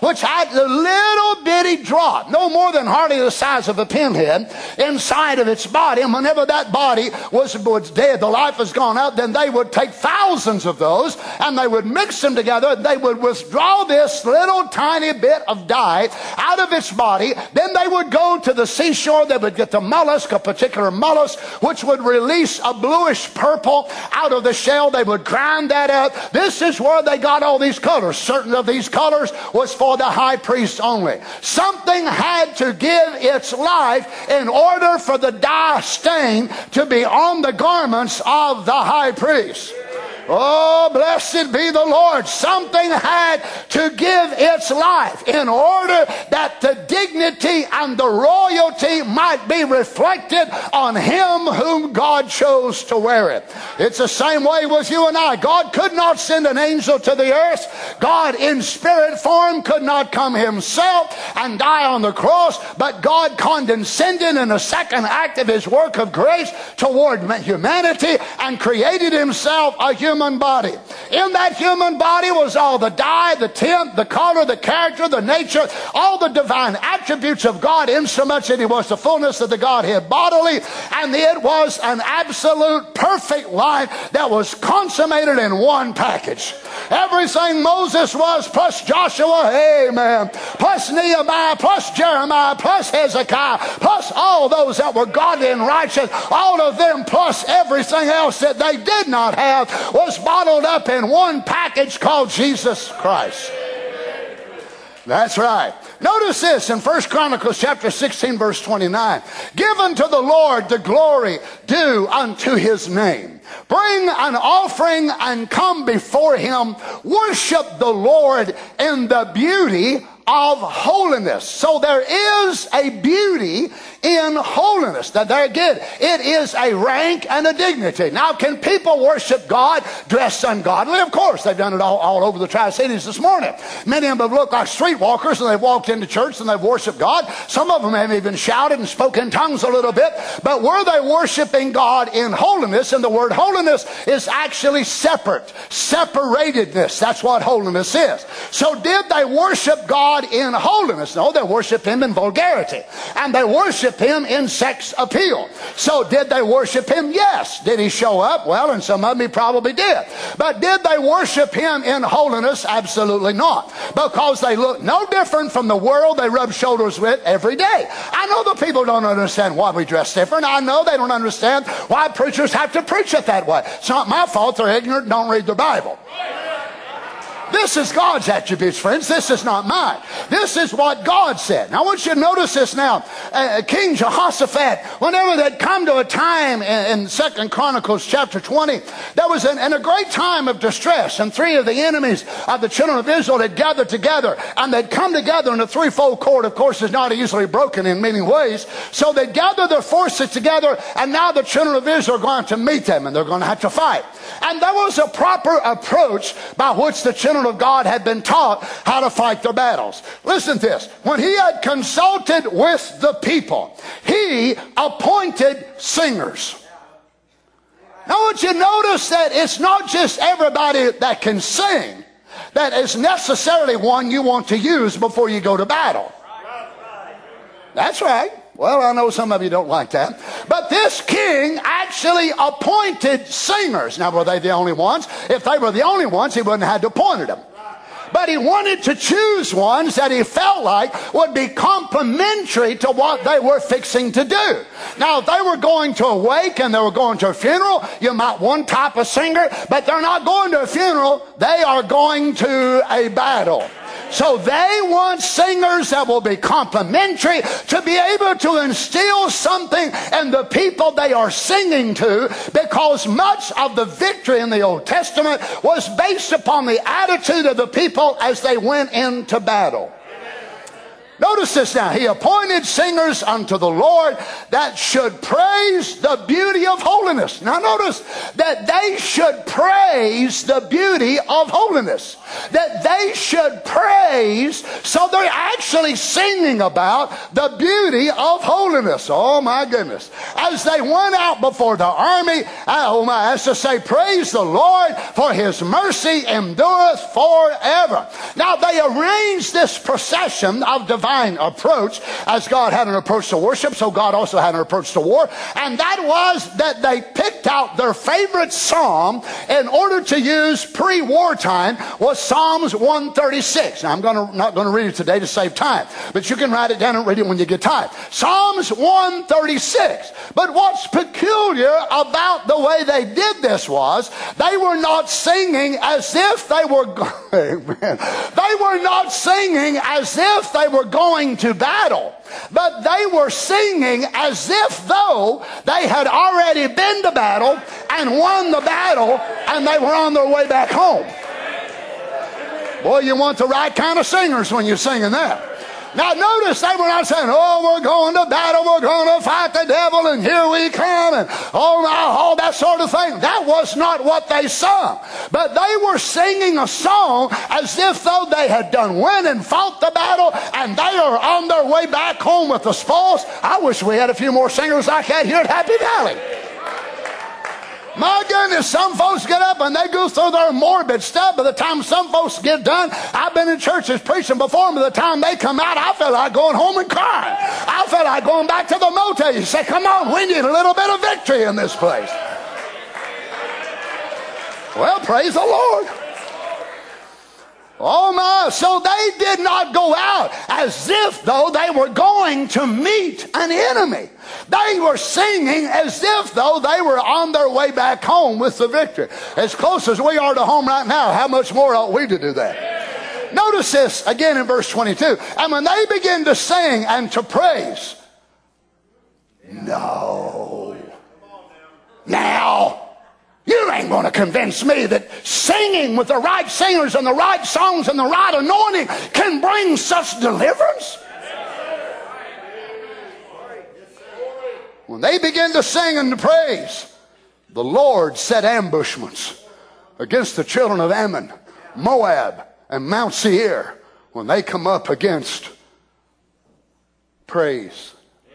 which had a little bitty drop, no more than hardly the size of a pinhead, inside of its body. And whenever that body was dead, the life was gone out, then they would take thousands of those and they would mix them together. They would withdraw this little tiny bit of dye out of its body. Then they would go to the seashore. They would get the mollusk, a particular mollusk, which would release a bluish purple out of the shell. They would grind that up. This is where they got all these colors. Certain of these colors was for the high priest only. Something had to give its life in order for the dye stain to be on the garments of the high priest. Oh, blessed be the Lord. Something had to give its life in order that the dignity and the royalty might be reflected on him whom God chose to wear it. It's the same way with you and I. God could not send an angel to the earth. God in spirit form could not come himself and die on the cross, but God condescended in a second act of his work of grace toward humanity and created himself a human body. In that human body was all the dye, the tint, the color, the character, the nature, all the divine attributes of God, insomuch that he was the fullness of the Godhead bodily, and it was an absolute perfect life that was consummated in one package. Everything Moses was, plus Joshua, amen, plus Nehemiah, plus Jeremiah, plus Hezekiah, plus all those that were godly and righteous, all of them plus everything else that they did not have was bottled up in one package called Jesus Christ. That's right. Notice this in 1 Chronicles chapter 16 verse 29. Give unto the Lord the glory due unto his name. Bring an offering and come before him. Worship the Lord in the beauty of holiness. So there is a beauty in holiness. That there again, it is a rank and a dignity. Now, can people worship God dressed ungodly? Of course, they've done it all over the Tri-Cities this morning. Many of them have looked like streetwalkers, and they've walked into church and they've worshiped God. Some of them have even shouted and spoken in tongues a little bit. But were they worshiping God in holiness? And the word holiness is actually separate, separatedness. That's what holiness is. So did they worship God in holiness? No, they worshiped him in vulgarity, and they worshiped him in sex appeal. So did they worship him? Yes. Did he show up? Well, and some of them he probably did. But did they worship him in holiness? Absolutely not, because they look no different from the world they rub shoulders with every day. I know the people don't understand why we dress different. I know they don't understand why preachers have to preach it that way. It's not my fault they're ignorant and don't read the Bible. This is God's attributes, friends. This is not mine. This is what God said. Now, I want you to notice this now. King Jehoshaphat, whenever they'd come to a time in 2 Chronicles chapter 20, there was in a great time of distress, and three of the enemies of the children of Israel had gathered together, and they'd come together in a threefold cord. Of course, is not easily broken in many ways. So they'd gather their forces together, and now the children of Israel are going to meet them, and they're going to have to fight. And there was a proper approach by which the children of God had been taught how to fight their battles. Listen to this. When he had consulted with the people, he appointed singers. Now, I want you to notice that it's not just everybody that can sing that is necessarily one you want to use before you go to battle. That's right. Well, I know some of you don't like that. But this king actually appointed singers. Now, were they the only ones? If they were the only ones, he wouldn't have had to appoint them. But he wanted to choose ones that he felt like would be complementary to what they were fixing to do. Now, if they were going to a wake and they were going to a funeral, you might one type of singer, but they're not going to a funeral. They are going to a battle. So they want singers that will be complementary to be able to instill something in the people they are singing to, because much of the victory in the Old Testament was based upon the attitude of the people as they went into battle. Notice this now. He appointed singers unto the Lord that should praise the beauty of holiness. Now notice that they should praise the beauty of holiness. That they should praise, so they're actually singing about the beauty of holiness. Oh my goodness. As they went out before the army, as to say, praise the Lord, for his mercy endureth forever. Now they arranged this procession of divine approach, as God had an approach to worship, so God also had an approach to war, and that was that they picked out their favorite psalm in order to use pre-war time, was Psalms 136. Now I'm not going to read it today to save time, but you can write it down and read it when you get time. Psalms 136. But what's peculiar about the way they did this was they were not singing as if they were they were not singing as if they were going to battle, but they were singing as if though they had already been to battle and won the battle, and they were on their way back home. Boy, you want the right kind of singers when you're singing that. Now notice they were not saying, oh, we're going to battle, we're going to fight the devil, and here we come, and all that sort of thing. That was not what they sung. But they were singing a song as if though they had done win and fought the battle, and they are on their way back home with the spoils. I wish we had a few more singers like that here at Happy Valley. My goodness, some folks get up and they go through their morbid stuff. By the time some folks get done, I've been in churches preaching before, and by the time they come out, I feel like going home and crying. I feel like going back to the motel. You say, come on, we need a little bit of victory in this place. Well, praise the Lord. Oh my, so they did not go out as if though they were going to meet an enemy. They were singing as if though they were on their way back home with the victory. As close as we are to home right now, how much more ought we to do that? Notice this again in verse 22. And when they begin to sing and to praise, no. Now, you ain't going to convince me that singing with the right singers and the right songs and the right anointing can bring such deliverance. When they begin to sing and to praise, the Lord set ambushments against the children of Ammon, Moab, and Mount Seir when they come up against praise.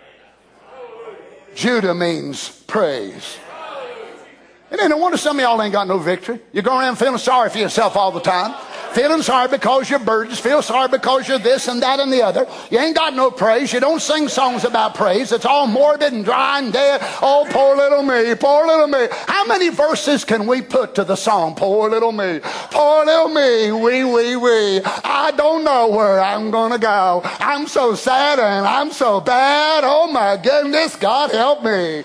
Judah means praise. And then no wonder some of y'all ain't got no victory. You go around feeling sorry for yourself all the time. Feeling sorry because you're burdens. Feel sorry because you're this and that and the other. You ain't got no praise. You don't sing songs about praise. It's all morbid and dry and dead. Oh, poor little me, poor little me. How many verses can we put to the song, poor little me, wee, wee, wee. I don't know where I'm going to go. I'm so sad and I'm so bad. Oh, my goodness, God help me.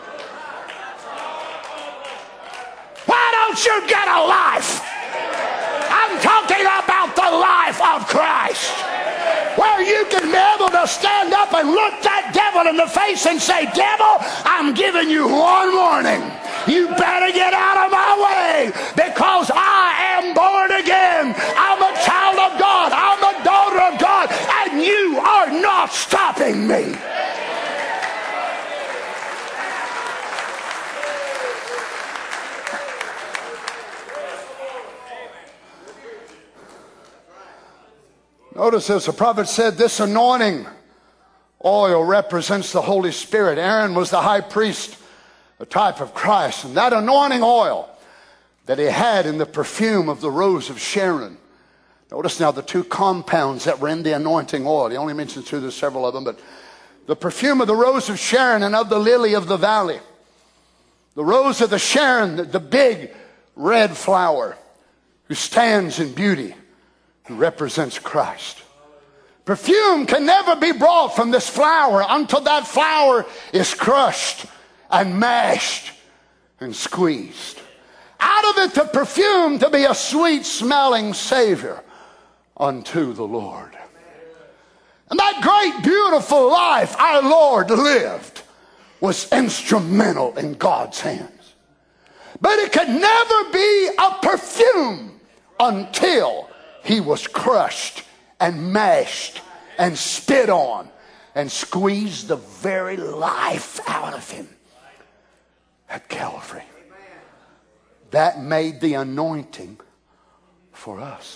Why don't you get a life? I'm talking about the life of Christ, where you can be able to stand up and look that devil in the face and say, devil, I'm giving you one warning. You better get out of my way, because I am born again. I'm a child of God. I'm a daughter of God, and you are not stopping me. Notice this, the prophet said this anointing oil represents the Holy Spirit. Aaron was the high priest, a type of Christ. And that anointing oil that he had in the perfume of the rose of Sharon. Notice now the two compounds that were in the anointing oil. He only mentions two, there's several of them. But the perfume of the rose of Sharon and of the lily of the valley. The rose of the Sharon, the big red flower who stands in beauty, who represents Christ. Perfume can never be brought from this flower until that flower is crushed and mashed and squeezed. Out of it, the perfume to be a sweet smelling Savior unto the Lord. And that great beautiful life our Lord lived was instrumental in God's hands. But it could never be a perfume until he was crushed and mashed and spit on and squeezed the very life out of him at Calvary. That made the anointing for us.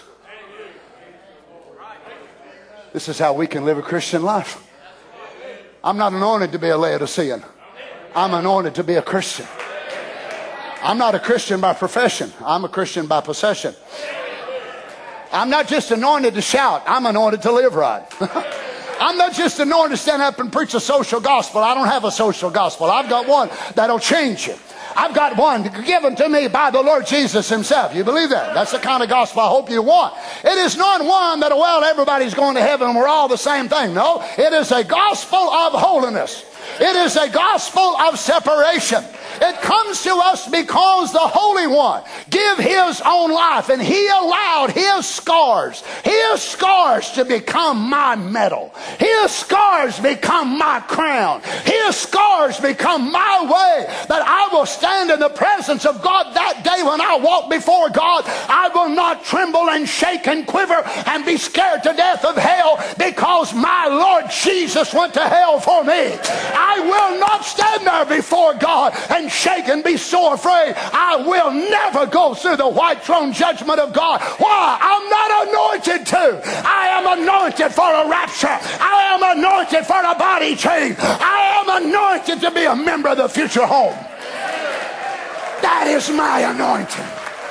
This is how we can live a Christian life. I'm not anointed to be a Laodicean. I'm anointed to be a Christian. I'm not a Christian by profession. I'm a Christian by possession. I'm not just anointed to shout. I'm anointed to live right. I'm not just anointed to stand up and preach a social gospel. I don't have a social gospel. I've got one that'll change you. I've got one given to me by the Lord Jesus himself. You believe that? That's the kind of gospel I hope you want. It is not one that, well, everybody's going to heaven and we're all the same thing. No, it is a gospel of holiness. It is a gospel of separation. It comes to us because the Holy One gave his own life, and he allowed his scars to become my medal. His scars become my crown. His scars become my way that I will stand in the presence of God that day when I walk before God. I will not tremble and shake and quiver and be scared to death of hell, because my Lord Jesus went to hell for me. I will not stand there before God and shake and be so afraid. I will never go through the white throne judgment of God. Why? I'm not anointed to. I am anointed for a rapture. I am anointed for a body change. I am anointed to be a member of the future home. That is my anointing.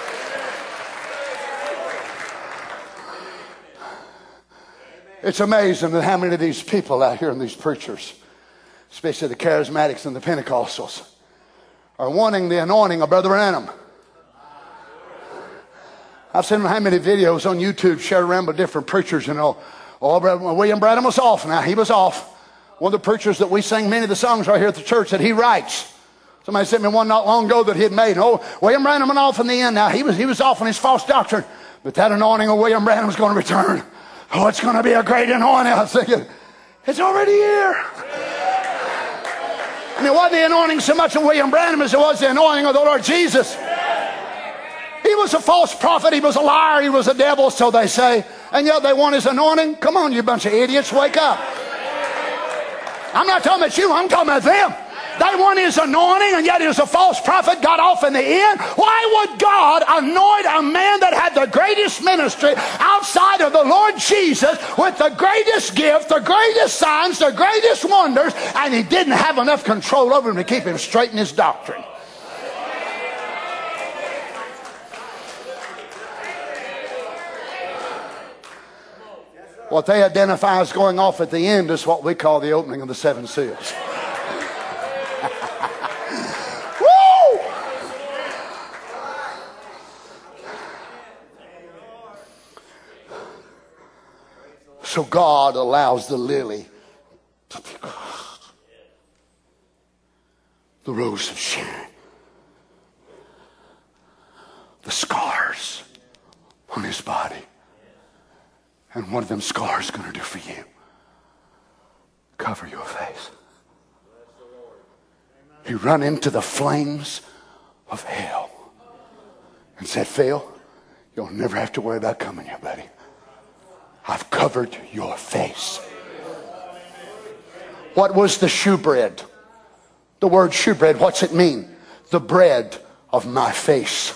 It's amazing that how many of these people out here and these preachers, especially the charismatics and the Pentecostals, are wanting the anointing of Brother Branham. I've seen how many videos on YouTube shared around by different preachers, you know. Oh, William Branham was off now. He was off. One of the preachers that we sing many of the songs right here at the church that he writes. Somebody sent me one not long ago that he had made. Oh, William Branham went off in the end now. He was off on his false doctrine. But that anointing of William Branham is going to return. Oh, it's going to be a great anointing. I was thinking, it's already here. And it wasn't the anointing so much of William Branham as it was the anointing of the Lord Jesus. He was a false prophet. He was a liar. He was a devil, so they say. And yet they want his anointing. Come on, you bunch of idiots, wake up. I'm not talking about you. I'm talking about them. They want his anointing, and yet he was a false prophet, got off in the end. Why would God anoint a man that had the greatest ministry outside of the Lord Jesus with the greatest gift, the greatest signs, the greatest wonders, and he didn't have enough control over him to keep him straight in his doctrine? What they identify as going off at the end is what we call the opening of the seven seals. So God allows the lily to be clothed, the rose of Sharon, the scars on his body. And what are them scars going to do for you? Cover your face. He ran into the flames of hell and said, Phil, you'll never have to worry about coming here, buddy. I've covered your face. What was the shewbread? The word shewbread, what's it mean? The bread of my face.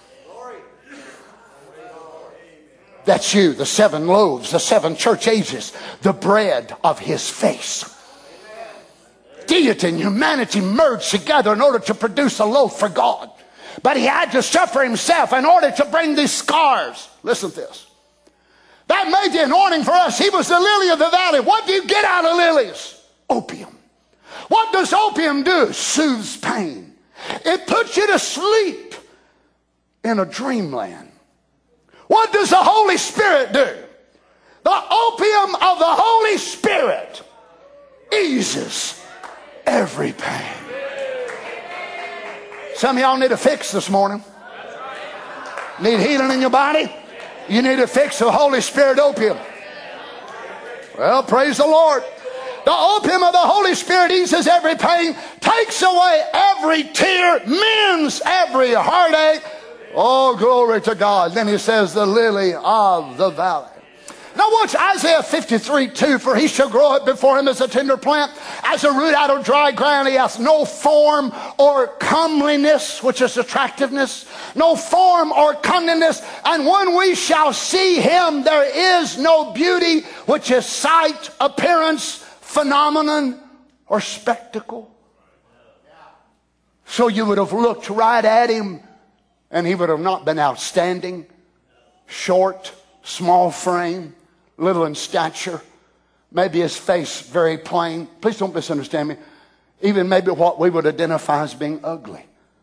That's you, the 7 loaves, the 7 church ages, the bread of his face. Deity and humanity merged together in order to produce a loaf for God. But he had to suffer himself in order to bring these scars. Listen to this. That made the anointing for us. He was the lily of the valley. What do you get out of lilies? Opium. What does opium do? Soothes pain. It puts you to sleep in a dreamland. What does the Holy Spirit do? The opium of the Holy Spirit eases every pain. Some of y'all need a fix this morning. Need healing in your body? You need to fix the Holy Spirit opium. Well, praise the Lord. The opium of the Holy Spirit eases every pain, takes away every tear, mends every heartache. Oh, glory to God. Then he says, the lily of the valley. Now watch Isaiah 53:2. For he shall grow up before him as a tender plant, as a root out of dry ground. He hath no form or comeliness, which is attractiveness. No form or comeliness. And when we shall see him, there is no beauty, which is sight, appearance, phenomenon, or spectacle. So you would have looked right at him, and he would have not been outstanding, short, small frame, little in stature, maybe his face very plain. Please don't misunderstand me. Even maybe what we would identify as being ugly.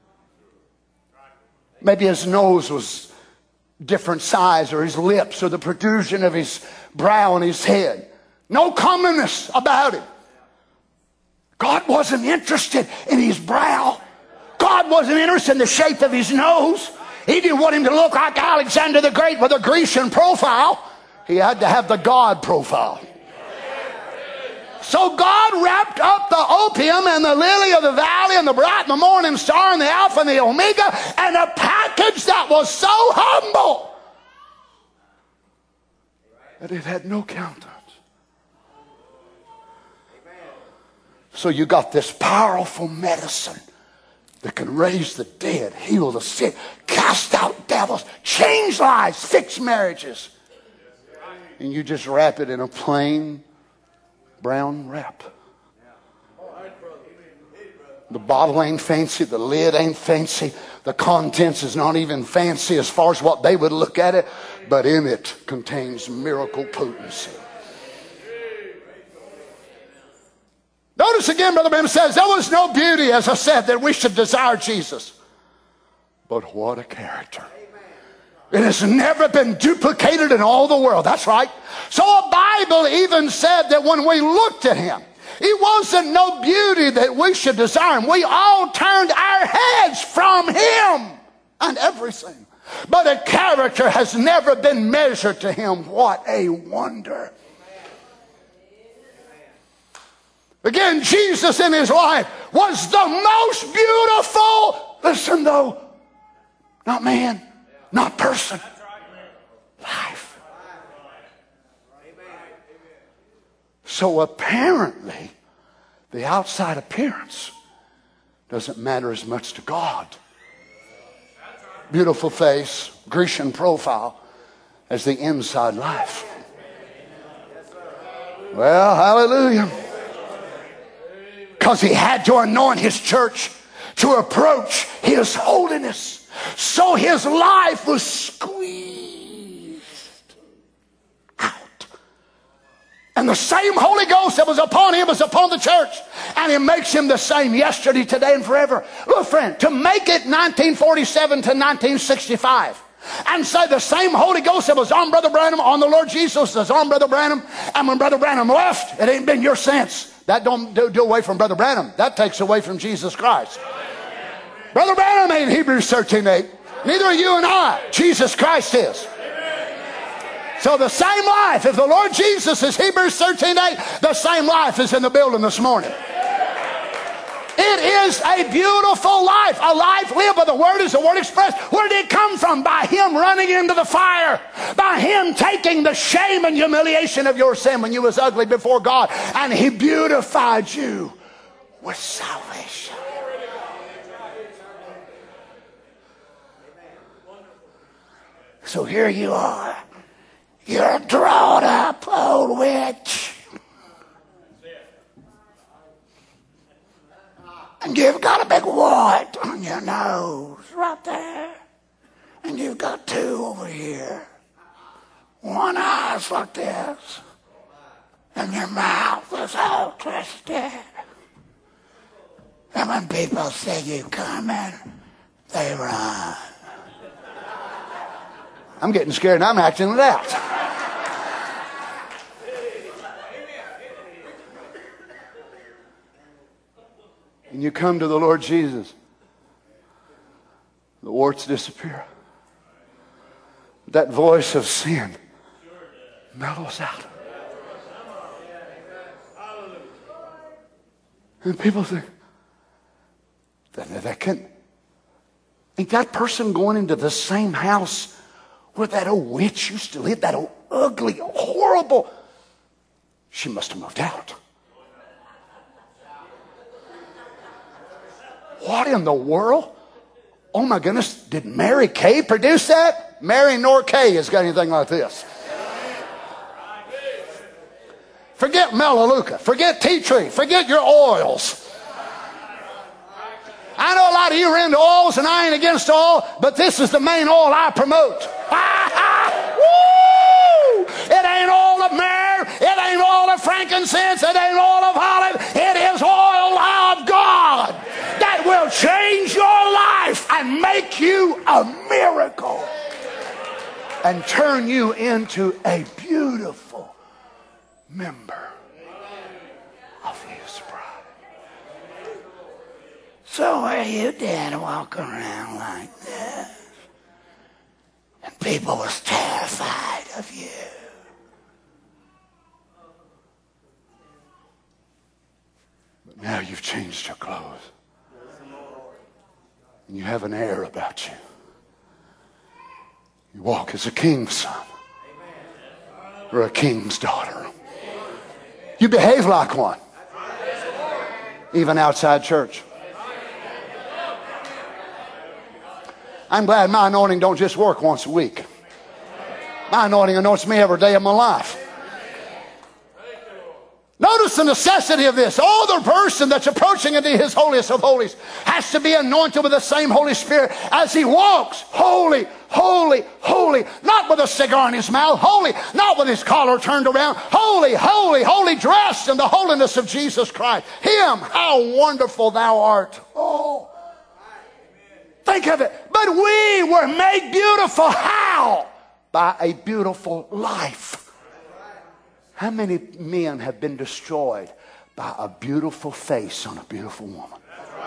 Maybe his nose was different size, or his lips, or the protrusion of his brow and his head. No comeliness about him. God wasn't interested in his brow. God wasn't interested in the shape of his nose. He didn't want him to look like Alexander the Great with a Grecian profile. He had to have the God profile. So God wrapped up the opium and the lily of the valley and the bright and the morning star and the Alpha and the Omega, and a package that was so humble that it had no countenance. So you got this powerful medicine that can raise the dead, heal the sick, cast out devils, change lives, fix marriages. And you just wrap it in a plain brown wrap. The bottle ain't fancy, the lid ain't fancy, the contents is not even fancy as far as what they would look at it, but in it contains miracle potency. Notice again, Brother Branham says, there was no beauty, as I said, that we should desire Jesus. But what a character. It has never been duplicated in all the world. That's right. So a Bible even said that when we looked at him, it wasn't no beauty that we should desire him. We all turned our heads from him and everything. But a character has never been measured to him. What a wonder. Again, Jesus in his life was the most beautiful, listen though, not man, not person, life. So apparently, the outside appearance doesn't matter as much to God. Beautiful face, Grecian profile, as the inside life. Well, hallelujah. Because he had to anoint his church to approach his holiness. So his life was squeezed out. And the same Holy Ghost that was upon him was upon the church. And it makes him the same yesterday, today, and forever. Look, friend, to make it 1947 to 1965 and say the same Holy Ghost that was on Brother Branham, on the Lord Jesus, was on Brother Branham, and when Brother Branham left, it ain't been your sense. That don't do away from Brother Branham. That takes away from Jesus Christ. Brother Branham ain't Hebrews 13:8. Neither are you and I. Jesus Christ is. So the same life, if the Lord Jesus is Hebrews 13:8, the same life is in the building this morning. It is a beautiful life. A life lived by the Word is the Word expressed. Where did it come from? By him running into the fire. By him taking the shame and humiliation of your sin when you was ugly before God. And he beautified you with salvation. So here you are. You're a drawn up old witch. And you've got a big wart on your nose right there. And you've got two over here. One eye's like this. And your mouth is all twisted. And when people see you coming, they run. I'm getting scared and I'm acting it out. And you come to the Lord Jesus, the warts disappear. That voice of sin mellows out. And people think, that ain't that person going into the same house where that old witch used to live, that old ugly, horrible. She must have moved out. What in the world? Oh my goodness, did Mary Kay produce that? Mary nor Kay has got anything like this. Forget Melaleuca, forget tea tree, forget your oils. I know a lot of you are into oils, and I ain't against oil, but this is the main oil I promote. Woo! It ain't all of myrrh, it ain't all of frankincense, it ain't all of olive, it is oil of God that will change your life and make you a miracle and turn you into a beautiful member of His bride. So are you dad walking around like this? And people was terrified of you. But now you've changed your clothes. And you have an air about you. You walk as a king's son or a king's daughter. You behave like one, even outside church. I'm glad my anointing don't just work once a week. My anointing anoints me every day of my life. Notice the necessity of this. All the person that's approaching into His holiest of holies has to be anointed with the same Holy Spirit as he walks. Holy, holy, holy. Not with a cigar in his mouth. Holy. Not with his collar turned around. Holy, holy, holy. Dressed in the holiness of Jesus Christ. Him. How wonderful thou art. Oh. Think of it. But we were made beautiful. How? By a beautiful life. How many men have been destroyed by a beautiful face on a beautiful woman?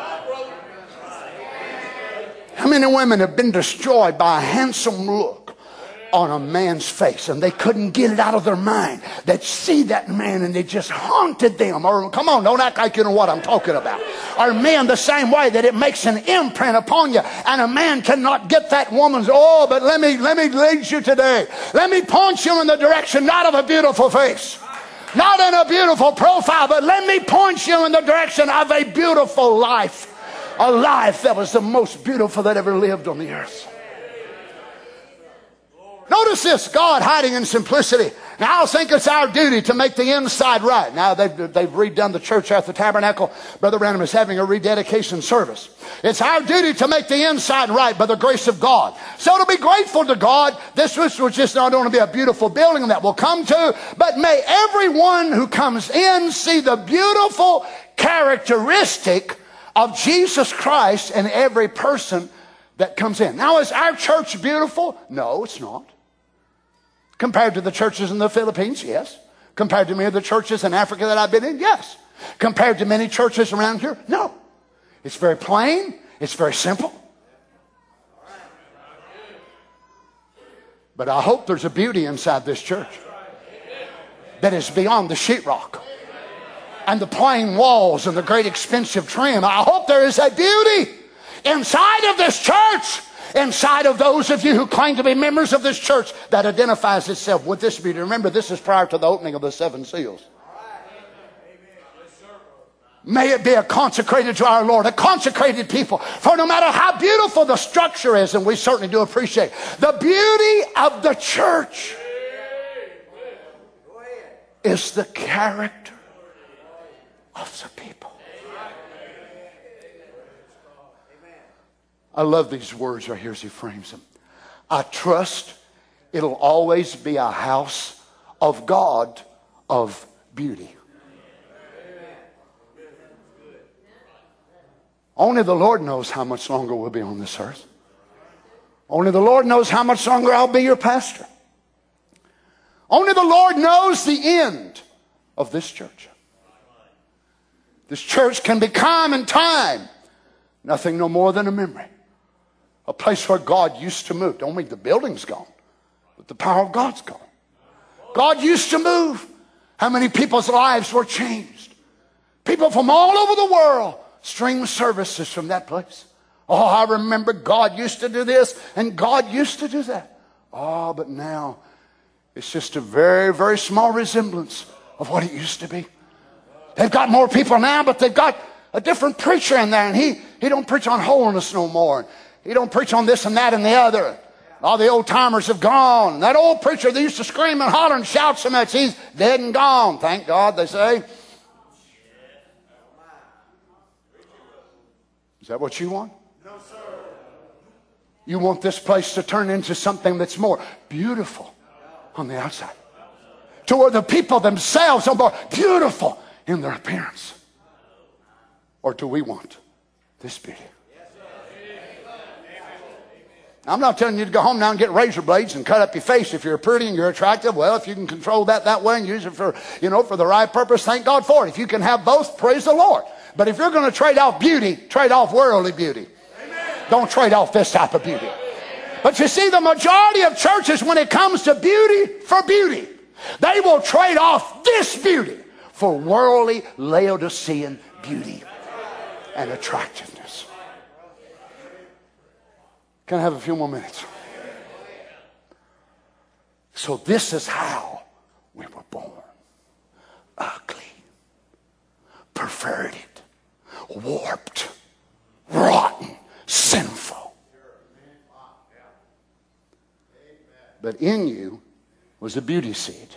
How many women have been destroyed by a handsome look on a man's face, and they couldn't get it out of their mind? They'd see that man and it just haunted them. Or come on, don't act like you know what I'm talking about. Or men the same way, that it makes an imprint upon you, and a man cannot get that woman's, oh, but let me lead you today. Let me point you in the direction not of a beautiful face, not in a beautiful profile, but let me point you in the direction of a beautiful life. A life that was the most beautiful that ever lived on the earth. Notice this, God hiding in simplicity. Now I think it's our duty to make the inside right. Now they've redone the church at the tabernacle. Brother Branham is having a rededication service. It's our duty to make the inside right by the grace of God. So to be grateful to God, this was just not only be a beautiful building that we'll come to, but may everyone who comes in see the beautiful characteristic of Jesus Christ in every person that comes in. Now, is our church beautiful? No, it's not. Compared to the churches in the Philippines, yes. Compared to many of the churches in Africa that I've been in, yes. Compared to many churches around here, no. It's very plain. It's very simple. But I hope there's a beauty inside this church that is beyond the sheetrock and the plain walls and the great expensive trim. I hope there is a beauty inside of this church, inside of those of you who claim to be members of this church, that identifies itself with this beauty. Remember, this is prior to the opening of the 7 seals. May it be a consecrated to our Lord, a consecrated people. For no matter how beautiful the structure is, and we certainly do appreciate the beauty of the church, is the character of the people. I love these words right here as he frames them. I trust it'll always be a house of God of beauty. Only the Lord knows how much longer we'll be on this earth. Only the Lord knows how much longer I'll be your pastor. Only the Lord knows the end of this church. This church can become in time nothing no more than a memory. A place where God used to move. Don't mean the building's gone, but the power of God's gone. God used to move. How many people's lives were changed? People from all over the world stream services from that place. Oh, I remember God used to do this and God used to do that. Oh, but now it's just a very, very small resemblance of what it used to be. They've got more people now, but they've got a different preacher in there, and he don't preach on holiness no more. He don't preach on this and that and the other. All the old timers have gone. That old preacher that used to scream and holler and shout so much, he's dead and gone. Thank God, they say. Is that what you want? No, sir. You want this place to turn into something that's more beautiful on the outside, to where the people themselves are more beautiful in their appearance. Or do we want this beauty? I'm not telling you to go home now and get razor blades and cut up your face if you're pretty and you're attractive. Well, if you can control that way and use it for the right purpose, thank God for it. If you can have both, praise the Lord. But if you're going to trade off beauty, trade off worldly beauty. Amen. Don't trade off this type of beauty. But you see, the majority of churches, when it comes to beauty for beauty, they will trade off this beauty for worldly Laodicean beauty and attractiveness. Can I have a few more minutes? So this is how we were born. Ugly, perverted, warped, rotten, sinful. But in you was a beauty seed.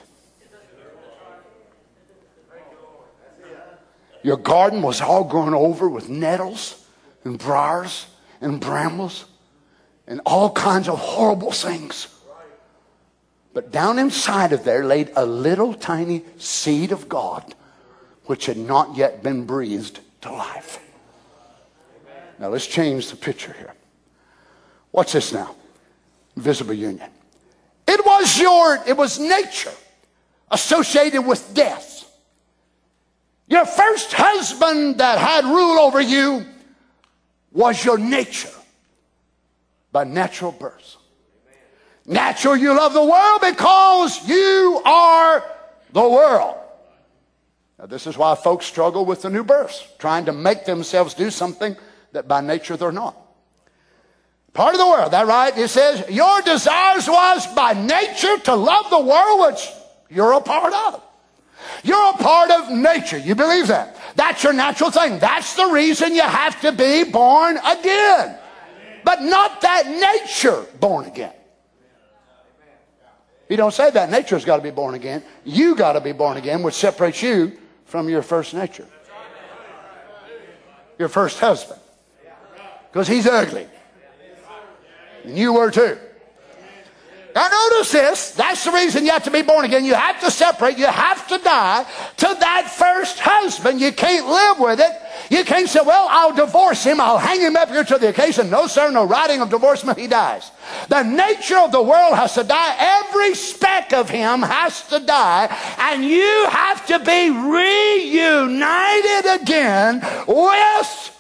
Your garden was all grown over with nettles and briars and brambles and all kinds of horrible things. But down inside of there laid a little tiny seed of God, which had not yet been breathed to life. Now let's change the picture here. Watch this now. Visible union. It was nature associated with death. Your first husband that had rule over you was your nature by natural birth. Natural, you love the world because you are the world. Now, this is why folks struggle with the new births, trying to make themselves do something that by nature they're not. Part of the world, that right? It says, your desires was by nature to love the world, which you're a part of. You're a part of nature. You believe that? That's your natural thing. That's the reason you have to be born again. But not that nature born again. He don't say that nature's got to be born again. You got to be born again, which separates you from your first nature. Your first husband. Because he's ugly. And you were too. Now notice this. That's the reason you have to be born again. You have to separate. You have to die to that first husband. You can't live with it. You can't say, well, I'll divorce him. I'll hang him up here to the occasion. No, sir. No writing of divorcement. He dies. The nature of the world has to die. Every speck of him has to die. And you have to be reunited again with.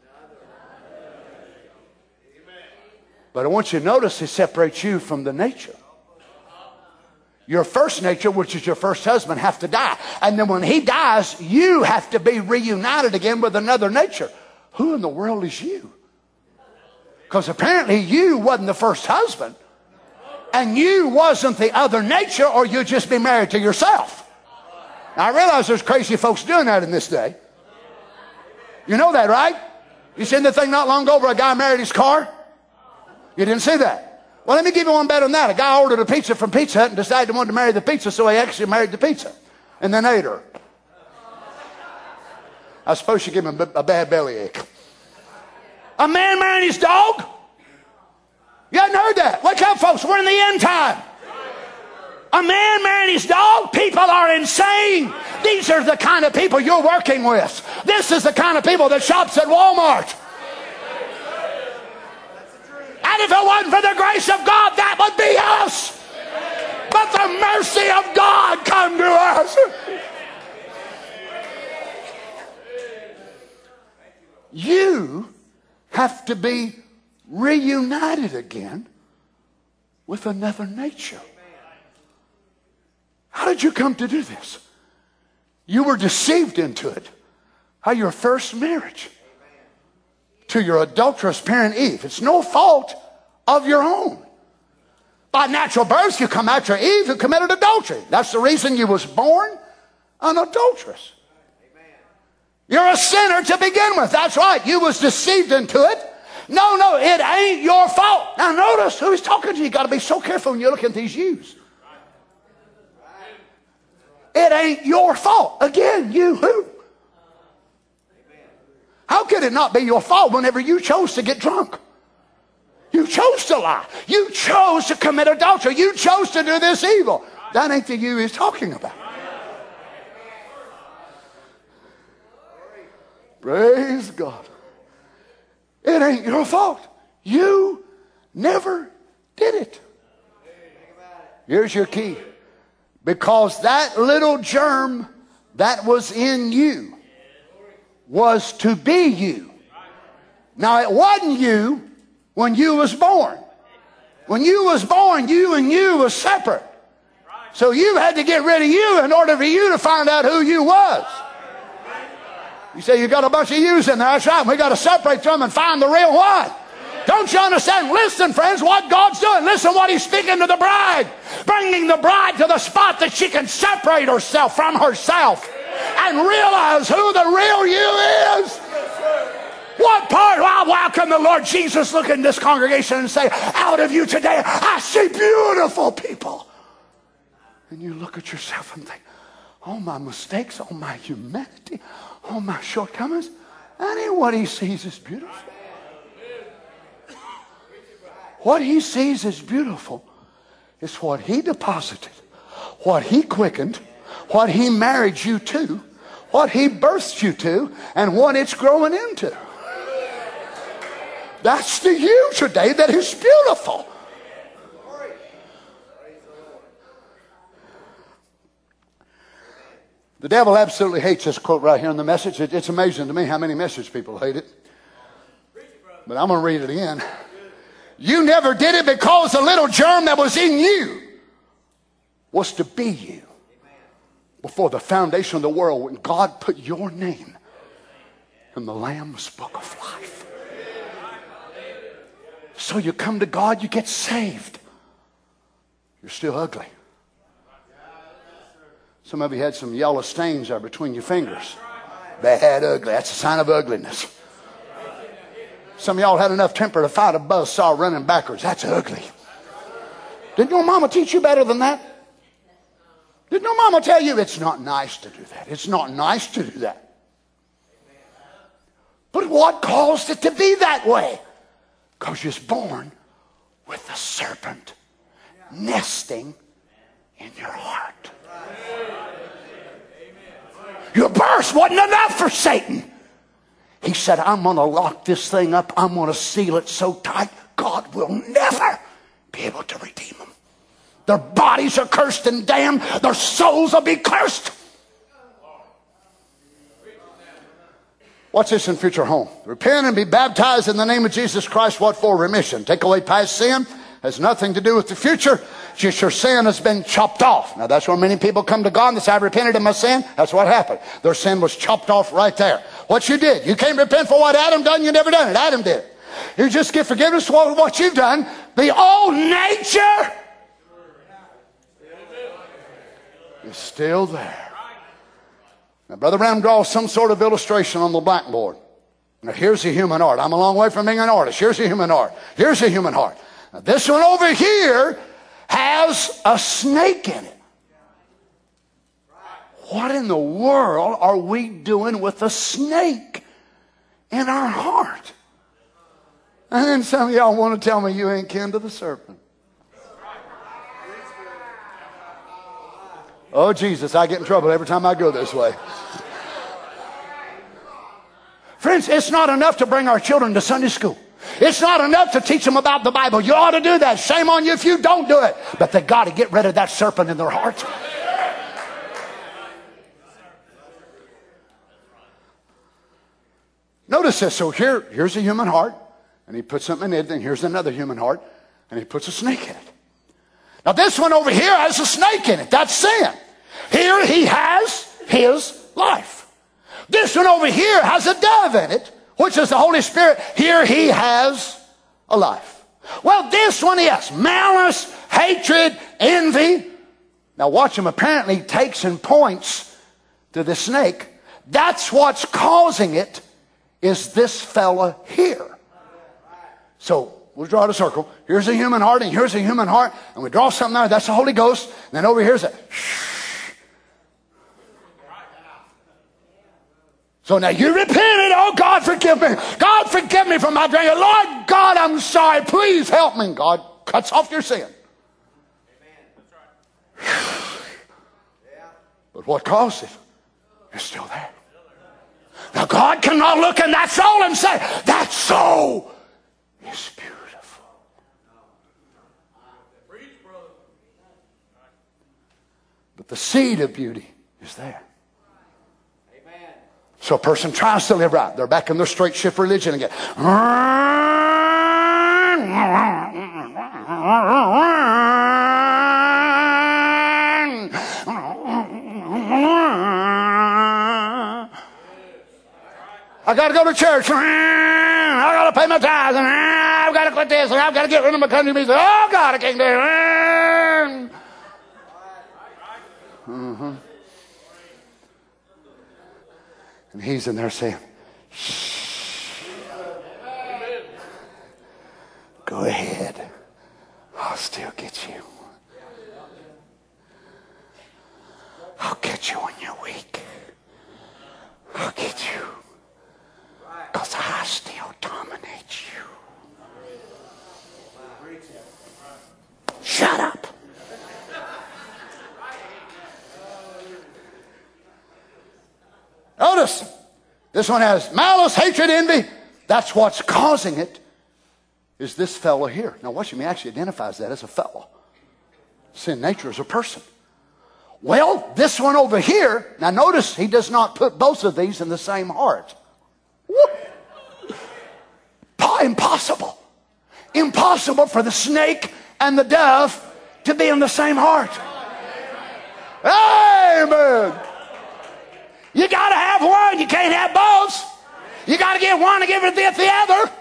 But I want you to notice it separates you from the nature. Your first nature, which is your first husband, have to die. And then when he dies, you have to be reunited again with another nature. Who in the world is you? Because apparently you wasn't the first husband. And you wasn't the other nature, or you'd just be married to yourself. Now I realize there's crazy folks doing that in this day. You know that, right? You seen the thing not long ago where a guy married his car? You didn't see that? Well, let me give you one better than that. A guy ordered a pizza from Pizza Hut and decided he wanted to marry the pizza, so he actually married the pizza and then ate her. I suppose you give him a bad bellyache. A man marrying his dog? You hadn't heard that. Wake up, folks. We're in the end time. A man marrying his dog? People are insane. These are the kind of people you're working with. This is the kind of people that shops at Walmart. And if it wasn't for the grace of God, that would be us. But the mercy of God come to us. You have to be reunited again with another nature. How did you come to do this? You were deceived into it by your first marriage to your adulterous parent Eve. It's no fault of your own. By natural birth, you come after Eve who committed adultery. That's the reason you was born an adulteress. You're a sinner to begin with. That's right. You was deceived into it. No, it ain't your fault. Now notice who he's talking to. You got to be so careful when you look at these yous. It ain't your fault. Again, you who? How could it not be your fault whenever you chose to get drunk? You chose to lie. You chose to commit adultery. You chose to do this evil. That ain't the you he's talking about. Praise God. It ain't your fault. You never did it. Here's your key. Because that little germ that was in you was to be you. Now, it wasn't you when you was born. When you was born, you and you was separate. So you had to get rid of you in order for you to find out who you was. You say you got a bunch of yous in there. That's right. We got to separate them and find the real one. Don't you understand? Listen, friends, what God's doing. Listen what he's speaking to the bride. Bringing the bride to the spot that she can separate herself from herself and realize who the real you is. What part? Well, how can the Lord Jesus look in this congregation and say, out of you today, I see beautiful people. And you look at yourself and think, oh, my mistakes, oh, my humanity, oh, my shortcomings. That ain't what he sees as beautiful. What he sees as beautiful is what he deposited, what he quickened, what he married you to, what he birthed you to, and what it's growing into. That's the you today that is beautiful. The devil absolutely hates this quote right here in the Message. It's amazing to me how many Message people hate it. But I'm going to read it again. You never did it because the little germ that was in you was to be you. Before the foundation of the world, when God put your name in the Lamb's book of life. So you come to God, you get saved. You're still ugly. Some of you had some yellow stains there between your fingers. Bad, ugly. That's a sign of ugliness. Some of y'all had enough temper to fight a buzzsaw running backwards. That's ugly. Didn't your mama teach you better than that? Didn't your mama tell you it's not nice to do that? It's not nice to do that. But what caused it to be that way? Because you was born with the serpent nesting in your heart. Your birth wasn't enough for Satan. He said, I'm going to lock this thing up. I'm going to seal it so tight, God will never be able to redeem them. Their bodies are cursed and damned. Their souls will be cursed. What's this in future home? Repent and be baptized in the name of Jesus Christ. What for? Remission. Take away past sin. Has nothing to do with the future. Just your sin has been chopped off. Now that's where many people come to God and they say, I repented of my sin. That's what happened. Their sin was chopped off right there. What you did. You can't repent for what Adam done. You never done it. Adam did. You just get forgiveness for what you've done. The old nature is still there. Now, Brother Branham draws some sort of illustration on the blackboard. Now, here's a human heart. I'm a long way from being an artist. Here's a human heart. Here's a human heart. Now, this one over here has a snake in it. What in the world are we doing with a snake in our heart? And then some of y'all want to tell me you ain't kin to the serpent. Oh, Jesus, I get in trouble every time I go this way. Friends, it's not enough to bring our children to Sunday school. It's not enough to teach them about the Bible. You ought to do that. Shame on you if you don't do it. But they got to get rid of that serpent in their heart. Notice this. So here's a human heart. And he puts something in it. And here's another human heart. And he puts a snake in it. Now this one over here has a snake in it. That's sin. Here he has his life. This one over here has a dove in it, which is the Holy Spirit. Here he has a life. Well, this one is malice, hatred, envy. Now watch him. Apparently he takes and points to the snake. That's what's causing it, is this fella here. So we'll draw the circle. Here's a human heart, and here's a human heart. And we draw something there. That's the Holy Ghost. And then over here's a shh. So now you repented. Oh, God, forgive me. God, forgive me for my drinking. Lord God, I'm sorry. Please help me. God cuts off your sin. But what caused it is still there. Now God cannot look in that soul and say, that soul is beautiful. But the seed of beauty is there. So a person tries to live right. They're back in their straight shift religion again. I got to go to church. I got to pay my tithes. I've got to quit this. And I've got to get rid of my country music. Oh, God, I can't do it. Mm-hmm. And he's in there saying, shh. Go ahead. I'll still get you. I'll get you when you're weak. I'll get you. Because I still dominate you. Shut up. Notice, this one has malice, hatred, envy. That's what's causing it, is this fellow here. Now watch him, he actually identifies that as a fellow. Sin nature is a person. Well, this one over here, now notice he does not put both of these in the same heart. Impossible. Impossible for the snake and the dove to be in the same heart. Amen. You got to have one. You can't have both. You got to get one to give it the other.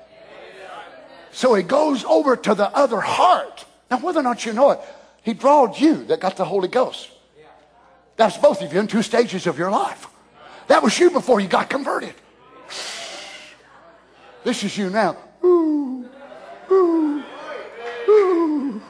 So he goes over to the other heart. Now, whether or not you know it, he drawed you that got the Holy Ghost. That's both of you in two stages of your life. That was you before you got converted. This is you now. Ooh, ooh, ooh.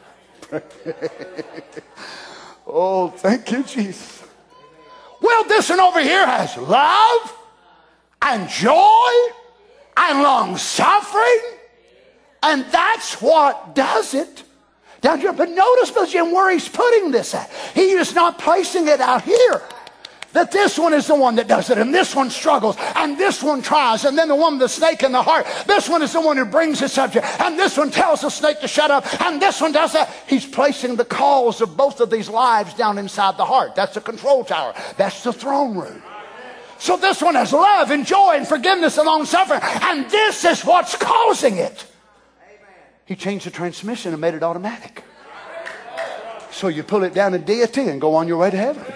Oh, thank you, Jesus. Well, this one over here has love and joy and long suffering. And that's what does it down here. But notice, Brother Jim, where he's putting this at. He is not placing it out here. That this one is the one that does it, and this one struggles, and this one tries, and then the one with the snake in the heart. This one is the one who brings the subject, and this one tells the snake to shut up, and this one does that. He's placing the cause of both of these lives down inside the heart. That's the control tower. That's the throne room. So this one has love and joy and forgiveness and long suffering, and this is what's causing it. He changed the transmission and made it automatic. So you pull it down in deity and go on your way to heaven.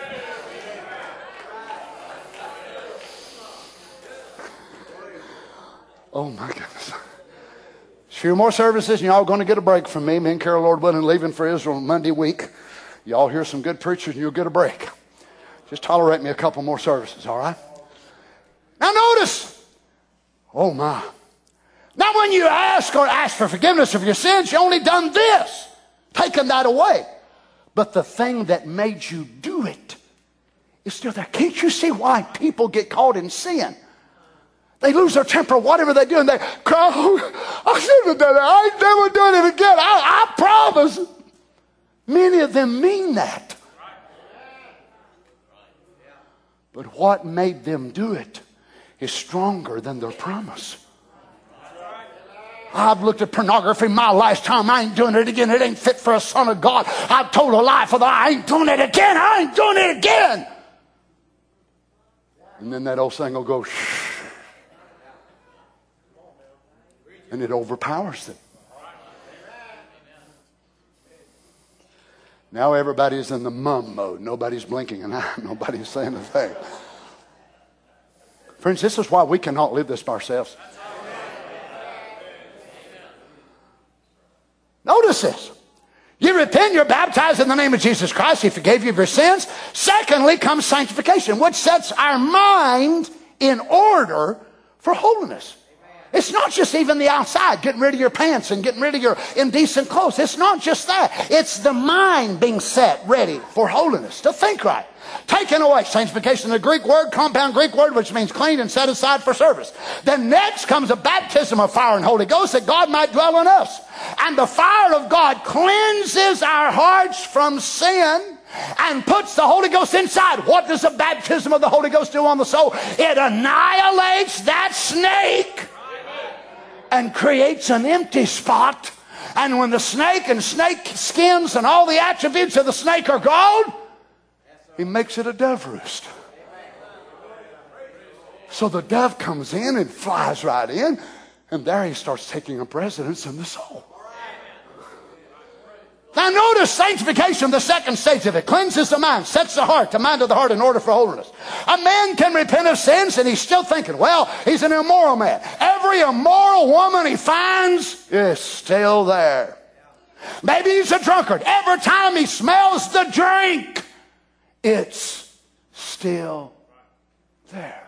Oh my goodness. A few more services and y'all going to get a break from me. Me and Carol, Lord willing, leaving for Israel Monday week. Y'all hear some good preachers and you'll get a break. Just tolerate me a couple more services, all right? Now notice. Oh my. Now when you ask for forgiveness of your sins, you only done this. Taken that away. But the thing that made you do it is still there. Can't you see why people get caught in sin? They lose their temper, whatever they do, and they cry, oh, I shouldn't have done that. I ain't never doing it again. I promise. Many of them mean that. But what made them do it is stronger than their promise. I've looked at pornography my lifetime. I ain't doing it again. It ain't fit for a son of God. I've told a lie for the I ain't doing it again. I ain't doing it again. And then that old thing will go, shh. And it overpowers them. Now everybody's in the mum mode. Nobody's blinking an eye. Nobody's saying a thing. Friends, this is why we cannot live this by ourselves. notice this. You repent, you're baptized in the name of Jesus Christ. He forgave you of your sins. Secondly comes sanctification, which sets our mind in order for holiness. It's not just even the outside, getting rid of your pants and getting rid of your indecent clothes. It's not just that. It's the mind being set ready for holiness, to think right. Taken away, sanctification, the Greek word, compound Greek word, which means clean and set aside for service. Then next comes a baptism of fire and Holy Ghost that God might dwell in us. And the fire of God cleanses our hearts from sin and puts the Holy Ghost inside. What does the baptism of the Holy Ghost do on the soul? It annihilates that snake and creates an empty spot. And when the snake and snake skins and all the attributes of the snake are gone, He makes it a dove roost. So the dove comes in and flies right in, and there he starts taking up residence in the soul. Now notice sanctification, the second stage of it, cleanses the mind, sets the heart, the mind of the heart in order for holiness. A man can repent of sins and he's still thinking, well, he's an immoral man. Every immoral woman he finds is still there. Maybe he's a drunkard. Every time he smells the drink, it's still there.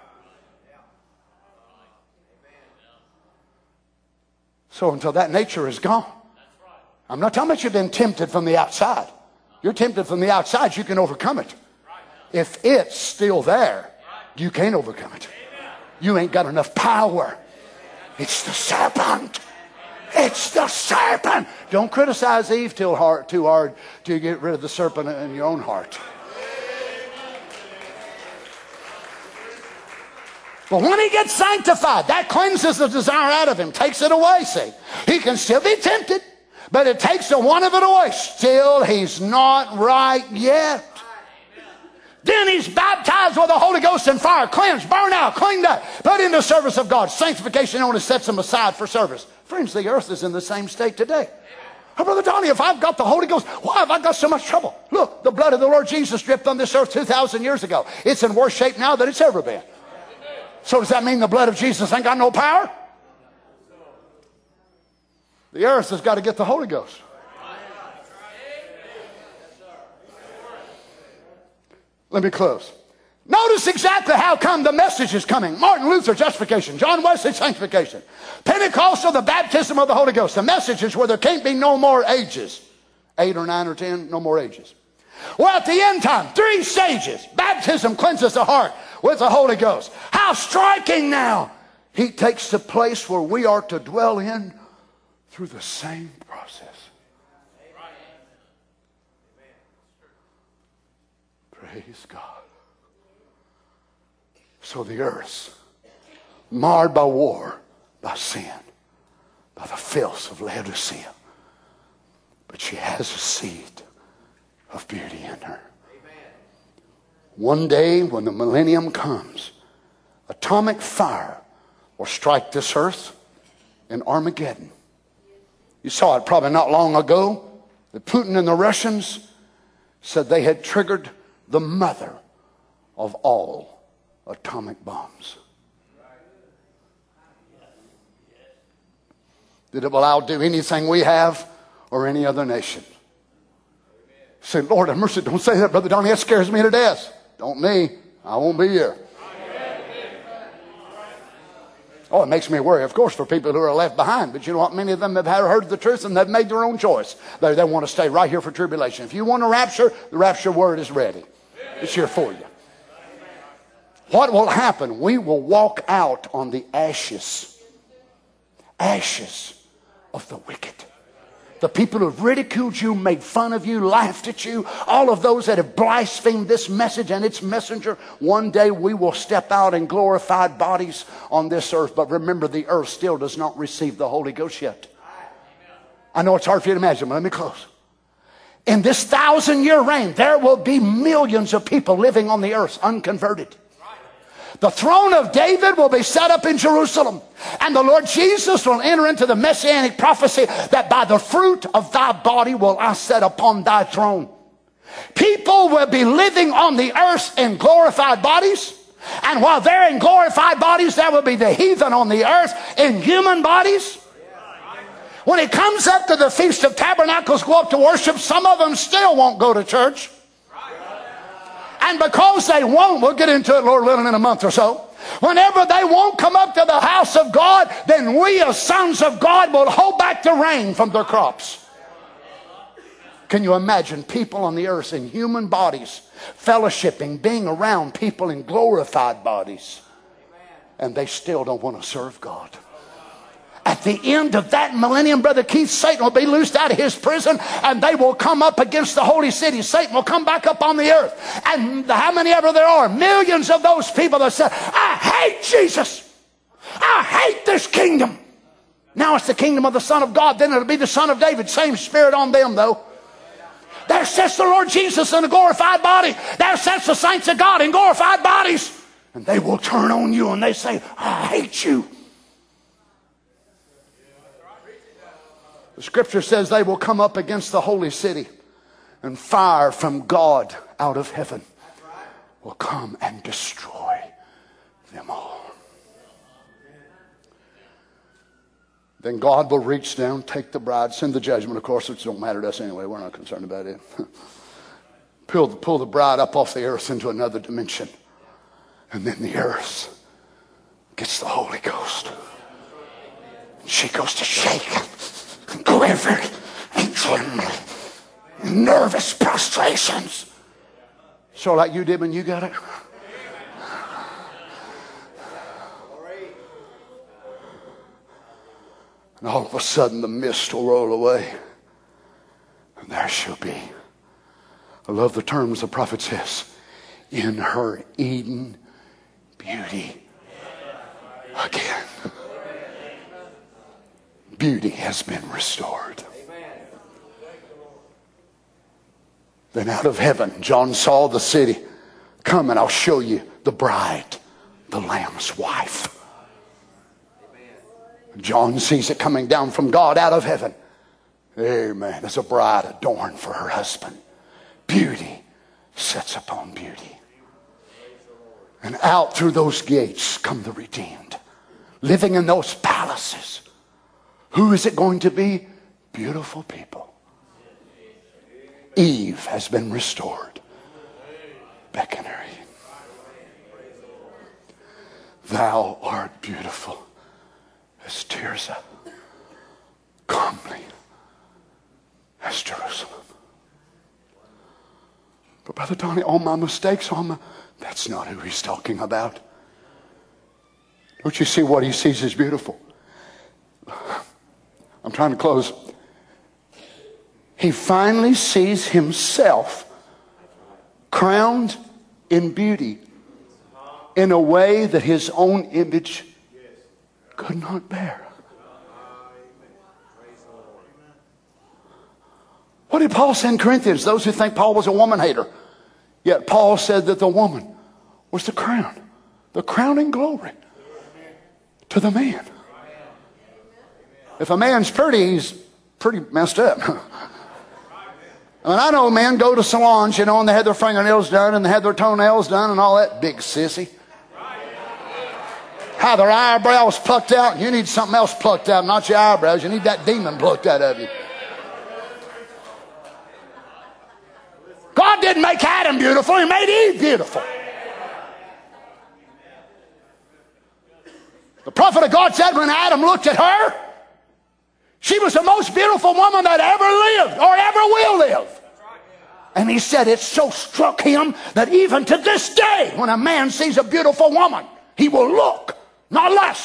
So until that nature is gone, I'm not talking about you've been tempted from the outside. You're tempted from the outside, you can overcome it. If it's still there, you can't overcome it. You ain't got enough power. It's the serpent. It's the serpent. Don't criticize Eve too hard to get rid of the serpent in your own heart. But when he gets sanctified, that cleanses the desire out of him, takes it away, see. He can still be tempted, but it takes the one of it away. Still, he's not right yet. Then he's baptized with the Holy Ghost and fire, cleansed, burned out, cleaned up, put into the service of God. Sanctification only sets him aside for service. Friends, the earth is in the same state today. Oh, Brother Donnie, if I've got the Holy Ghost, why have I got so much trouble? Look, the blood of the Lord Jesus dripped on this earth 2,000 years ago. It's in worse shape now than it's ever been. So does that mean the blood of Jesus ain't got no power? The earth has got to get the Holy Ghost. Let me close. Notice exactly how come the message is coming. Martin Luther, justification. John Wesley, sanctification. Pentecostal, the baptism of the Holy Ghost. The message is where there can't be no more ages. 8 or 9 or 10, no more ages. Well, at the end time, 3 stages. Baptism cleanses the heart with the Holy Ghost. How striking now. He takes the place where we are to dwell in through the same process. Praise God. So the earth, marred by war, by sin, by the filth of Laodicea, but she has a seed of beauty in her. One day when the millennium comes, atomic fire will strike this earth in Armageddon. You saw it probably not long ago that Putin and the Russians said they had triggered the mother of all atomic bombs. That it will outdo anything we have or any other nation. Say, Lord have mercy, don't say that, Brother Donnie, that scares me to death. Don't me. I won't be here. Oh, it makes me worry, of course, for people who are left behind. But you know what? Many of them have heard the truth and they've made their own choice. They want to stay right here for tribulation. If you want a rapture, the rapture word is ready. It's here for you. What will happen? We will walk out on the ashes of the wicked. The people who have ridiculed you, made fun of you, laughed at you, all of those that have blasphemed this message and its messenger, one day we will step out in glorified bodies on this earth. But remember, the earth still does not receive the Holy Ghost yet. I know it's hard for you to imagine, but let me close. In this 1,000-year reign, there will be millions of people living on the earth unconverted. The throne of David will be set up in Jerusalem. And the Lord Jesus will enter into the messianic prophecy that by the fruit of thy body will I set upon thy throne. People will be living on the earth in glorified bodies. And while they're in glorified bodies, there will be the heathen on the earth in human bodies. When it comes up to the Feast of Tabernacles, go up to worship, some of them still won't go to church. And because they won't, we'll get into it, Lord willing, in a month or so. Whenever they won't come up to the house of God, then we as sons of God will hold back the rain from their crops. Can you imagine people on the earth in human bodies, fellowshipping, being around people in glorified bodies, and they still don't want to serve God? At the end of that millennium, Brother Keith, Satan will be loosed out of his prison, and they will come up against the holy city. Satan will come back up on the earth. And how many ever there are, millions of those people that said, I hate Jesus. I hate this kingdom. Now it's the kingdom of the Son of God. Then it'll be the Son of David. Same spirit on them, though. There sits the Lord Jesus in a glorified body. There sits the saints of God in glorified bodies. And they will turn on you and they say, I hate you. The scripture says they will come up against the holy city, and fire from God out of heaven will come and destroy them all. Then God will reach down, take the bride, send the judgment, of course, which don't matter to us anyway. We're not concerned about it. Pull the bride up off the earth into another dimension. And then the earth gets the Holy Ghost. And she goes to shake and quiver and tremble and nervous prostrations. So like you did when you got it. And all of a sudden the mist will roll away. And there she'll be. I love the terms the prophet says. In her Eden beauty again. Beauty has been restored. Then out of heaven, John saw the city. Come and I'll show you the bride, the Lamb's wife. John sees it coming down from God out of heaven. Amen. There's a bride adorned for her husband. Beauty sits upon beauty. And out through those gates come the redeemed. Living in those palaces. Who is it going to be? Beautiful people. Eve has been restored. Beckon her in. Thou art beautiful as Tirzah, comely as Jerusalem. But Brother Donnie, all my mistakes, that's not who he's talking about. Don't you see what he sees as beautiful? I'm trying to close. He finally sees himself crowned in beauty in a way that his own image could not bear. What did Paul say in Corinthians? Those who think Paul was a woman hater. Yet Paul said that the woman was the crown. The crowning glory to the man. If a man's pretty, he's pretty messed up. I mean, I know men go to salons, and they had their fingernails done and they had their toenails done and all that. Big sissy. How their eyebrows plucked out. You need something else plucked out, not your eyebrows. You need that demon plucked out of you. God didn't make Adam beautiful. He made Eve beautiful. The prophet of God said when Adam looked at her, she was the most beautiful woman that ever lived or ever will live. And he said it so struck him that even to this day, when a man sees a beautiful woman, he will look, not lust.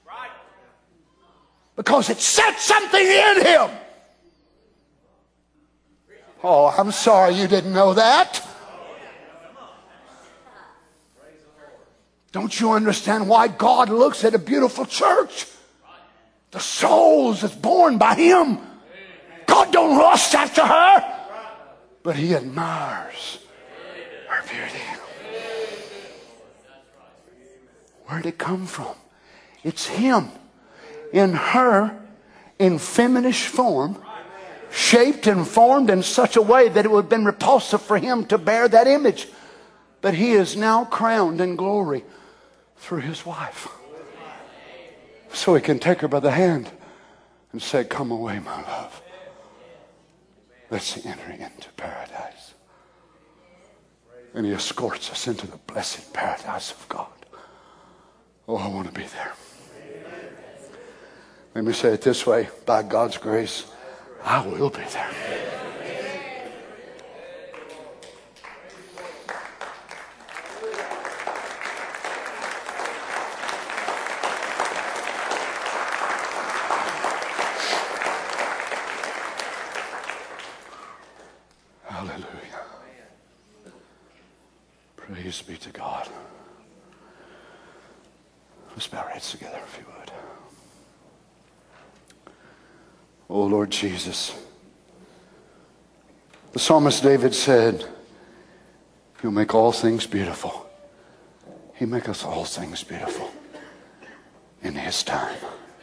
Because it set something in him. Oh, I'm sorry you didn't know that. Don't you understand why God looks at a beautiful church? The souls that's born by him. God don't lust after her, but he admires her beauty. Where'd it come from? It's him in her, in feminish form, shaped and formed in such a way that it would have been repulsive for him to bear that image. But he is now crowned in glory through his wife. So he can take her by the hand and say, come away, my love. Let's enter into paradise. And he escorts us into the blessed paradise of God. Oh, I want to be there. Let me say it this way. By God's grace, I will be there. Hallelujah. Praise be to God. Let's bow our heads together if you would. Oh, Lord Jesus. The psalmist David said, He'll make all things beautiful. He make us all things beautiful in His time.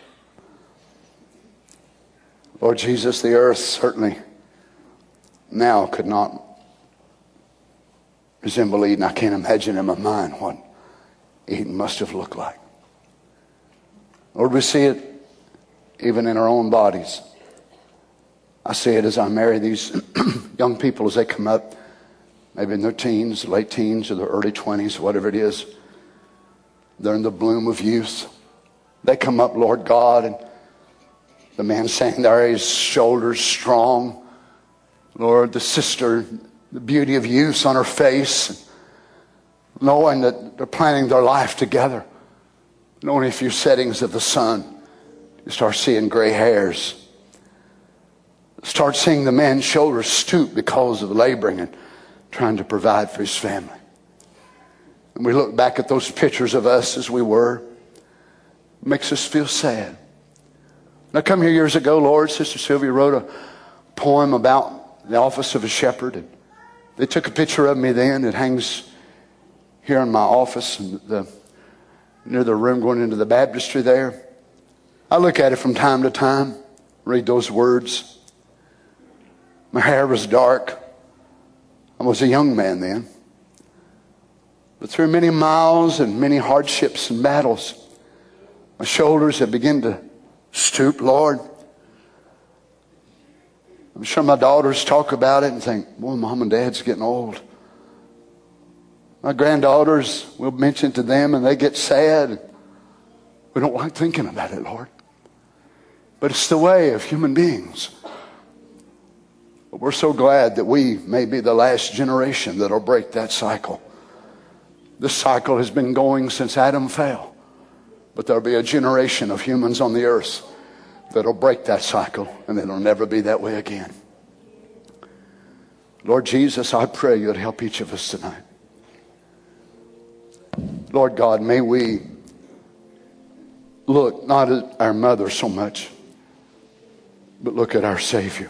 Lord Jesus, the earth certainly now could not resemble Eden. I can't imagine in my mind what Eden must have looked like. Lord, we see it even in our own bodies. I see it as I marry these young people as they come up, maybe in their teens, late teens, or their early 20s, whatever it is. They're in the bloom of youth. They come up, Lord God, and the man standing there, his shoulders strong. Lord, the sister, the beauty of youth on her face, knowing that they're planning their life together. Knowing a few settings of the sun, you start seeing gray hairs. Start seeing the man's shoulders stoop because of laboring and trying to provide for his family. And we look back at those pictures of us as we were. It makes us feel sad. When I come here years ago, Lord, Sister Sylvia wrote a poem about the office of a shepherd. And they took a picture of me then. It hangs here in my office near the room going into the baptistry there. I look at it from time to time, read those words. My hair was dark. I was a young man then. But through many miles and many hardships and battles, my shoulders have begun to stoop, Lord. I'm sure my daughters talk about it and think, boy, Mom and Dad's getting old. My granddaughters, we'll mention to them and they get sad. We don't like thinking about it, Lord. But it's the way of human beings. But we're so glad that we may be the last generation that'll break that cycle. This cycle has been going since Adam fell. But there'll be a generation of humans on the earth that'll break that cycle, and it'll never be that way again. Lord Jesus, I pray you'd help each of us tonight. Lord God, may we look not at our mother so much, but look at our Savior.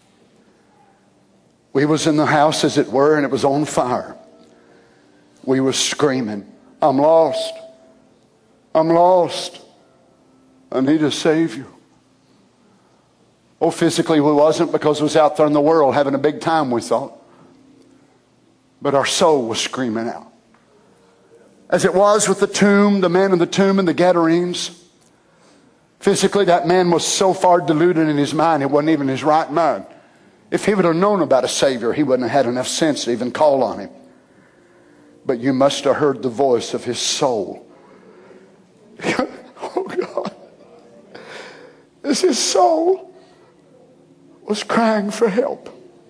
We was in the house, as it were, and it was on fire. We were screaming, I'm lost. I'm lost. I need a Savior. Oh, physically we wasn't, because we was out there in the world having a big time, we thought. But our soul was screaming out. As it was with the tomb, the man in the tomb and the Gadarenes. Physically, that man was so far deluded in his mind, it wasn't even his right mind. If he would have known about a Savior, he wouldn't have had enough sense to even call on him. But you must have heard the voice of his soul. Oh God. As his soul was crying for help.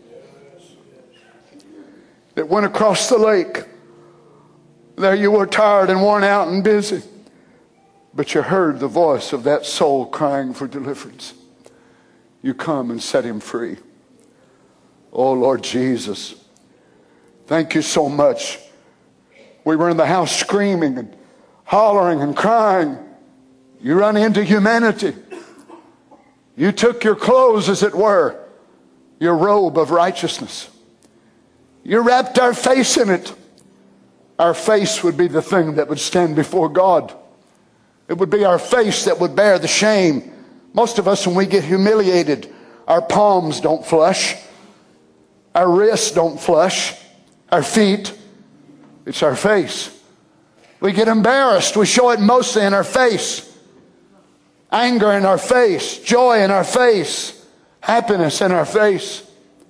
It went across the lake. There you were, tired and worn out and busy. But you heard the voice of that soul crying for deliverance. You come and set him free. Oh, Lord Jesus, thank you so much. We were in the house screaming and hollering and crying. You run into humanity. You took your clothes, as it were, your robe of righteousness. You wrapped our face in it. Our face would be the thing that would stand before God. It would be our face that would bear the shame. Most of us, when we get humiliated, our palms don't flush. Our wrists don't flush. Our feet. It's our face. We get embarrassed. We show it mostly in our face. Anger in our face, joy in our face, happiness in our face.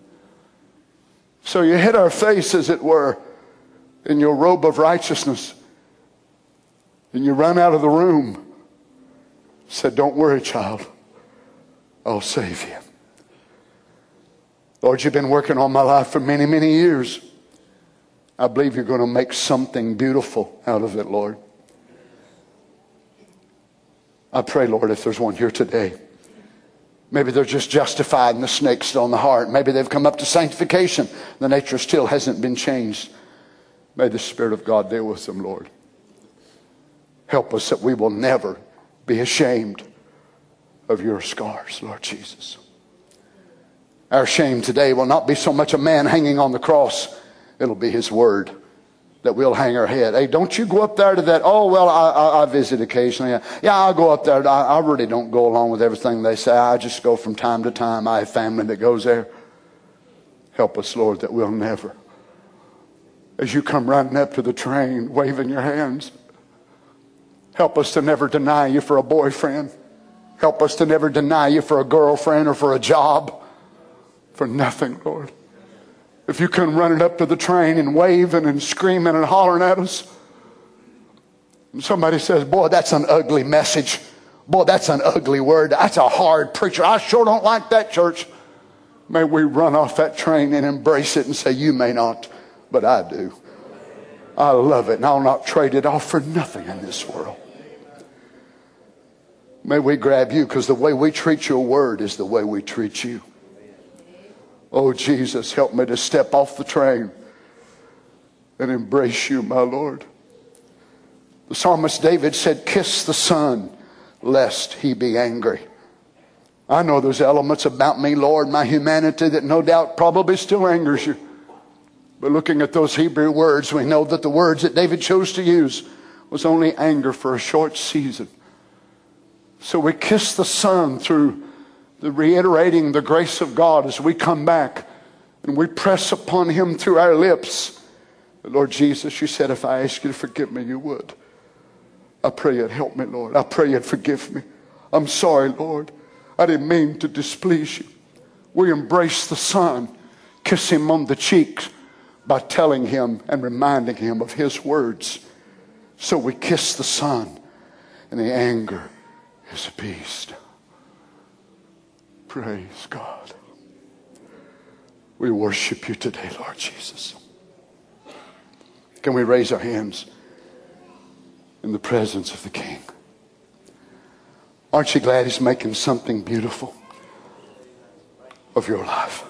So you hit our face, as it were, in your robe of righteousness. And you run out of the room. Said, don't worry, child. I'll save you. Lord, you've been working on my life for many, many years. I believe you're going to make something beautiful out of it, Lord. I pray, Lord, if there's one here today, maybe they're just justified and the snake's still in the heart. Maybe they've come up to sanctification. The nature still hasn't been changed. May the Spirit of God deal with them, Lord. Help us that we will never be ashamed of your scars, Lord Jesus. Our shame today will not be so much a man hanging on the cross. It'll be his word that we'll hang our head. Hey, don't you go up there to that. Oh, well, I visit occasionally. Yeah, I'll go up there. I really don't go along with everything they say. I just go from time to time. I have family that goes there. Help us, Lord, that we'll never, as you come running up to the train, waving your hands, help us to never deny you for a boyfriend. Help us to never deny you for a girlfriend or for a job. For nothing, Lord. If you come running up to the train and waving and screaming and hollering at us, and somebody says, boy, that's an ugly message. Boy, that's an ugly word. That's a hard preacher. I sure don't like that, church. May we run off that train and embrace it and say, you may not, but I do. I love it, and I'll not trade it off for nothing in this world. May we grab you, because the way we treat your word is the way we treat you. Oh, Jesus, help me to step off the train and embrace you, my Lord. The psalmist David said, kiss the Son, lest he be angry. I know there's elements about me, Lord, my humanity, that no doubt probably still angers you. But looking at those Hebrew words, we know that the words that David chose to use was only anger for a short season. So we kiss the Son through the reiterating the grace of God as we come back and we press upon him through our lips. Lord Jesus, you said if I ask you to forgive me, you would. I pray you'd help me, Lord. I pray you'd forgive me. I'm sorry, Lord. I didn't mean to displease you. We embrace the Son, kiss him on the cheeks by telling him and reminding him of his words. So we kiss the Son, and the anger is appeased. Praise God. We worship you today, Lord Jesus. Can we raise our hands in the presence of the King? Aren't you glad he's making something beautiful of your life?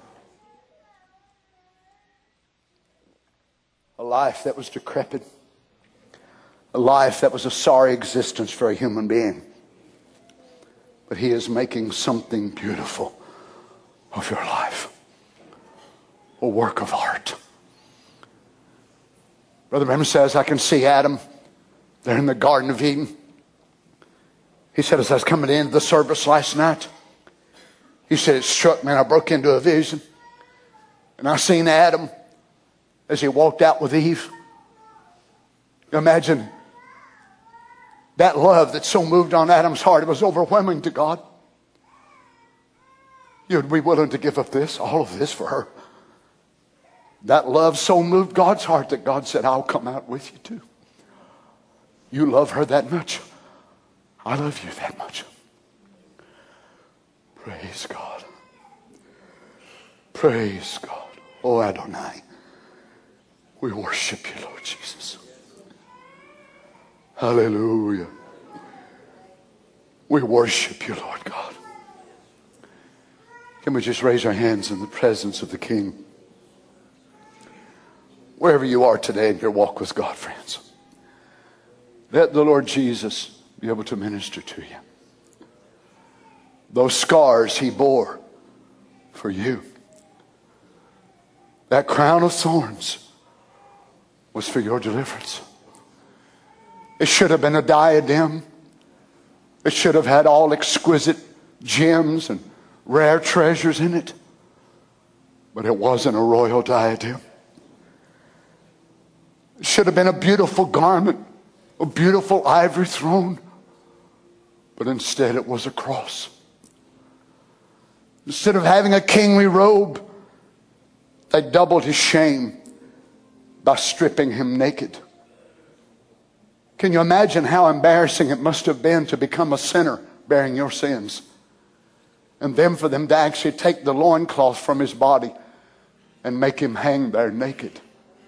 A life that was decrepit. A life that was a sorry existence for a human being. But he is making something beautiful of your life. A work of art. Brother Branham says, I can see Adam there in the Garden of Eden. He said, as I was coming into the service last night, he said, it struck me and I broke into a vision. And I seen Adam as he walked out with Eve. Imagine that love that so moved on Adam's heart. It was overwhelming to God. You'd be willing to give up this, all of this for her. That love so moved God's heart that God said, I'll come out with you too. You love her that much. I love you that much. Praise God. Praise God. Oh, Adonai. We worship you, Lord Jesus. Hallelujah. We worship you, Lord God. Can we just raise our hands in the presence of the King? Wherever you are today in your walk with God, friends, let the Lord Jesus be able to minister to you. Those scars he bore for you. That crown of thorns was for your deliverance. It should have been a diadem. It should have had all exquisite gems and rare treasures in it. But it wasn't a royal diadem. It should have been a beautiful garment, a beautiful ivory throne. But instead it was a cross. Instead of having a kingly robe, they doubled his shame by stripping him naked. Can you imagine how embarrassing it must have been to become a sinner bearing your sins? And then for them to actually take the loincloth from his body and make him hang there naked.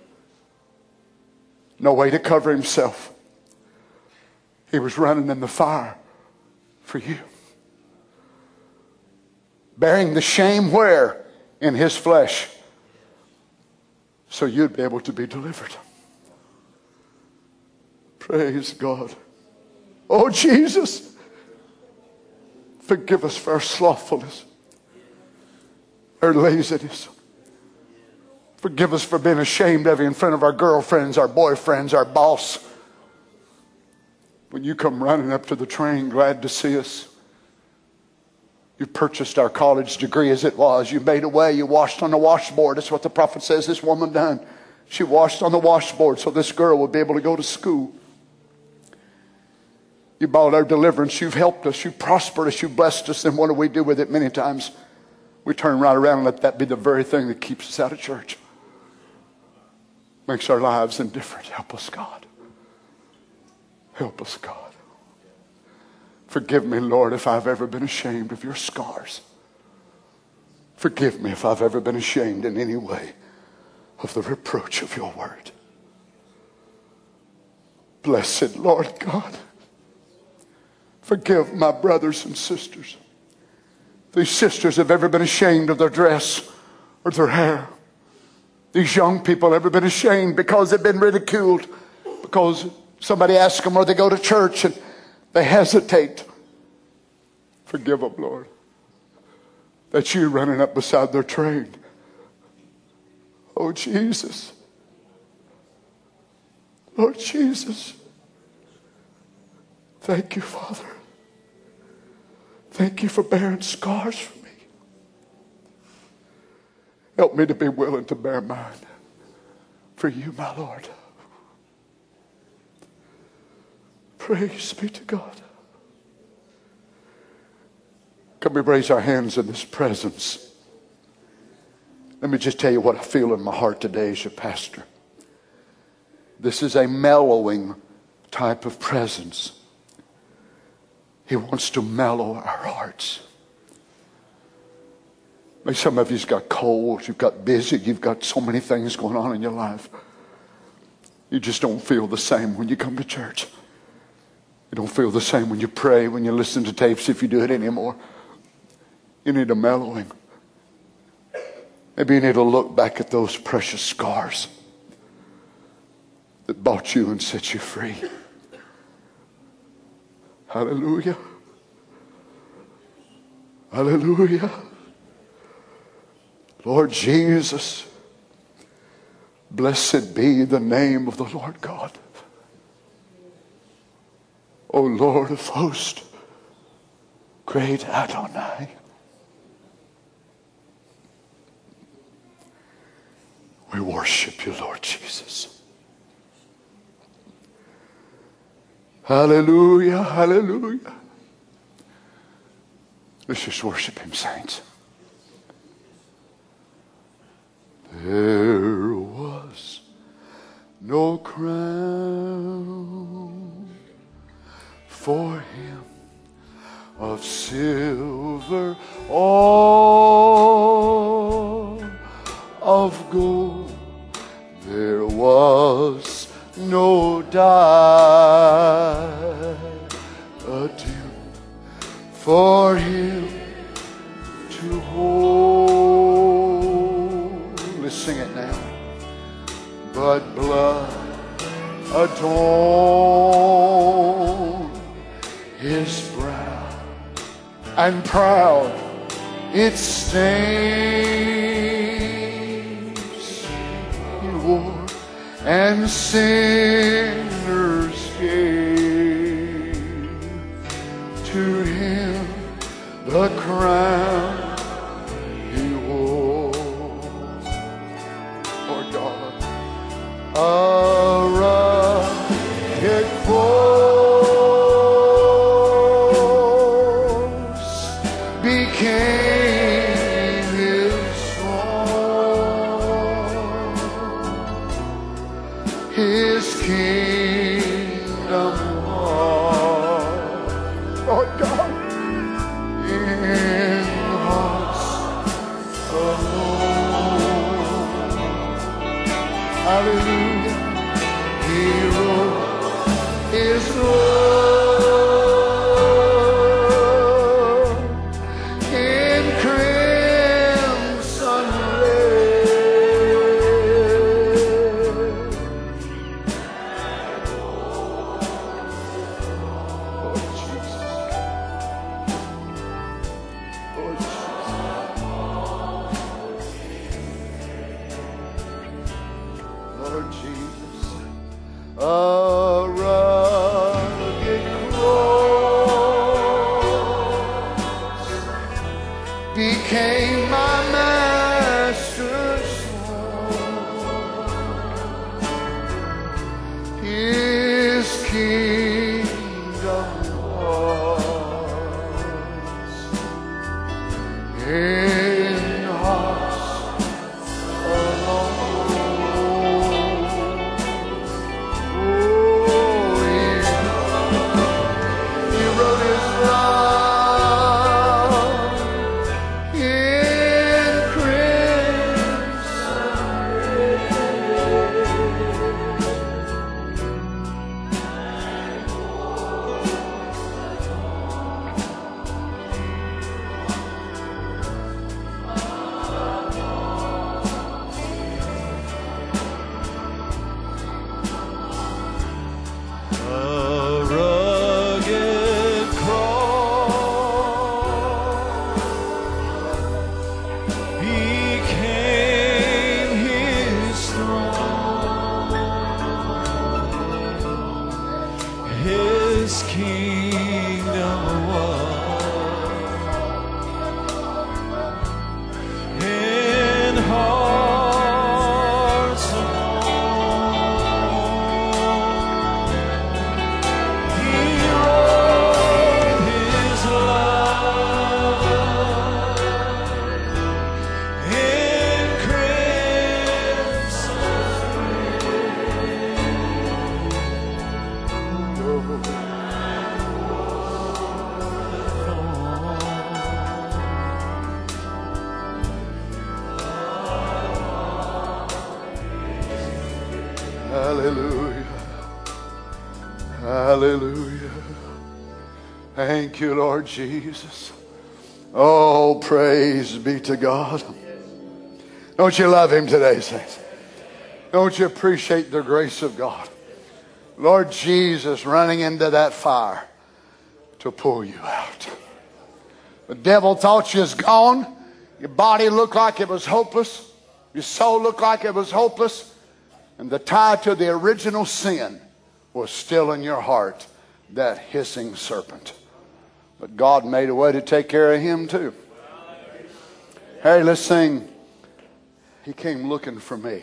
No way to cover himself. He was running in the fire for you. Bearing the shame where? In his flesh. So you'd be able to be delivered. Praise God. Oh, Jesus, forgive us for our slothfulness, our laziness. Forgive us for being ashamed of you in front of our girlfriends, our boyfriends, our boss. When you come running up to the train, glad to see us. You purchased our college degree as it was. You made away. You washed on the washboard. That's what the prophet says this woman done. She washed on the washboard so this girl would be able to go to school. You bought our deliverance. You've helped us. You've prospered us. You've blessed us. Then what do we do with it? Many times we turn right around and let that be the very thing that keeps us out of church. Makes our lives indifferent. Help us, God. Help us, God. Forgive me, Lord, if I've ever been ashamed of your scars. Forgive me if I've ever been ashamed in any way of the reproach of your word. Blessed Lord God, forgive my brothers and sisters. These sisters have ever been ashamed of their dress or their hair. These young people have ever been ashamed because they've been ridiculed, because somebody asks them or they go to church and they hesitate. Forgive them, Lord. That's you running up beside their train. Oh, Jesus. Lord Jesus. Thank you, Father. Thank you for bearing scars for me. Help me to be willing to bear mine for you, my Lord. Praise be to God. Can we raise our hands in this presence? Let me just tell you what I feel in my heart today as your pastor. This is a mellowing type of presence. He wants to mellow our hearts. Maybe some of you've got colds, you've got busy, you've got so many things going on in your life. You just don't feel the same when you come to church. You don't feel the same when you pray, when you listen to tapes, if you do it anymore. You need a mellowing. Maybe you need to look back at those precious scars that bought you and set you free. Hallelujah. Hallelujah. Lord Jesus, blessed be the name of the Lord God. O Lord of hosts, great Adonai. We worship you, Lord Jesus. Hallelujah, hallelujah. Let's just worship him, saints. There was no crown for him of silver or of gold. There was no diadem for him to hold. Let's sing it now. But blood adorned his brow, and proud its stains he wore, and sinners gave to him the crown he wore. Lord God, a rugged cross His kingdom heart. Lord God, in hearts alone. Hallelujah. He wrote His love in crimson red. Lord Jesus. Lord Jesus. Lord Jesus. A rugged cross became my master's sword. His kingdom was in hearts alone. He wrote His love in crimson A rugged cross became His throne. His kingdom was in hearts alone. He wrote His love in crimson. Hallelujah. Hallelujah. Thank you, Lord Jesus. Oh, praise be to God. Don't you love Him today, saints? Don't you appreciate the grace of God? Lord Jesus running into that fire to pull you out. The devil thought you was gone. Your body looked like it was hopeless. Your soul looked like it was hopeless. And the tie to the original sin was still in your heart, that hissing serpent. But God made a way to take care of him too. Hey, let's sing, He came looking for me.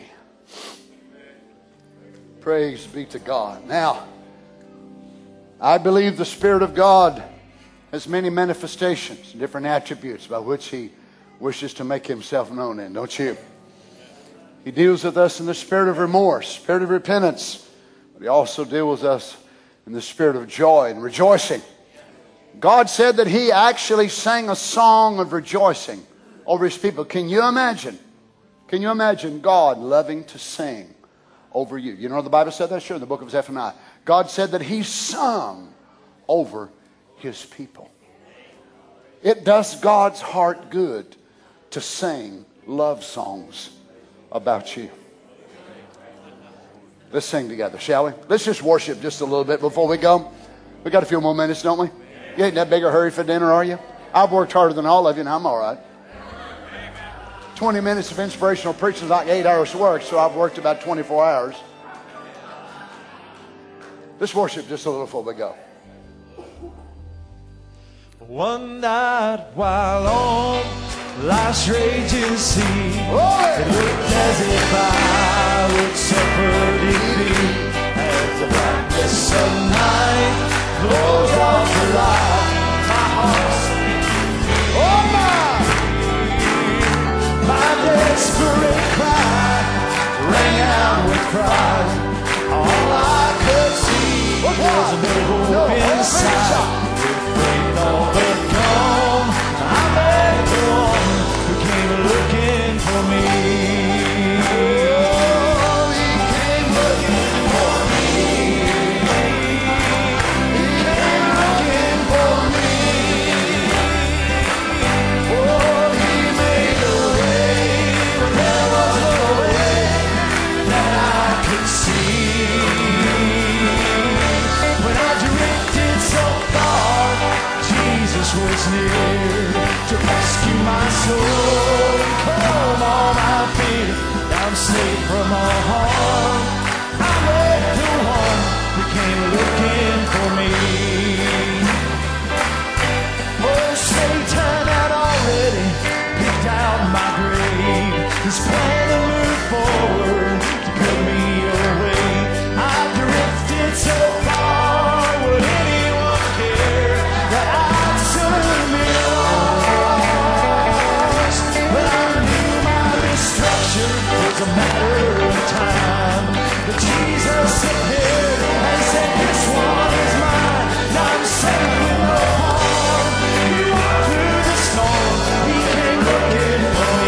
Praise be to God. Now, I believe the Spirit of God has many manifestations, different attributes by which He wishes to make Himself known in, don't you? He deals with us in the spirit of remorse, spirit of repentance. But He also deals with us in the spirit of joy and rejoicing. God said that He actually sang a song of rejoicing over His people. Can you imagine? Can you imagine God loving to sing over you? You know the Bible said that? Sure, in the book of Zephaniah. God said that He sung over His people. It does God's heart good to sing love songs about you. Let's sing together, shall we? Let's just worship just a little bit before we go. We got a few more minutes, don't we? You ain't in that big a hurry for dinner, are you? I've worked harder than all of you, and I'm all right. 20 minutes of inspirational preaching is like 8 hours of work, so I've worked about 24 hours. Let's worship just a little before we go. One night while on life's raging sea, it looked as if I would suffer defeat. As the blackness of night closed off the light, my heart sank. Oh my desperate cry rang out with pride. near to rescue my soul. Calm all my fears, I'm safe from all harm. I met the one who came looking for me. Oh, Satan had already picked out my grave. His plan to move forward to put me away. I drifted so far, would anyone care that I'd soon be lost? But I knew my destruction was a matter of time. But Jesus appeared and said, this one is mine. Now I'm safe with no harm. He walked through the storm, he came looking for me.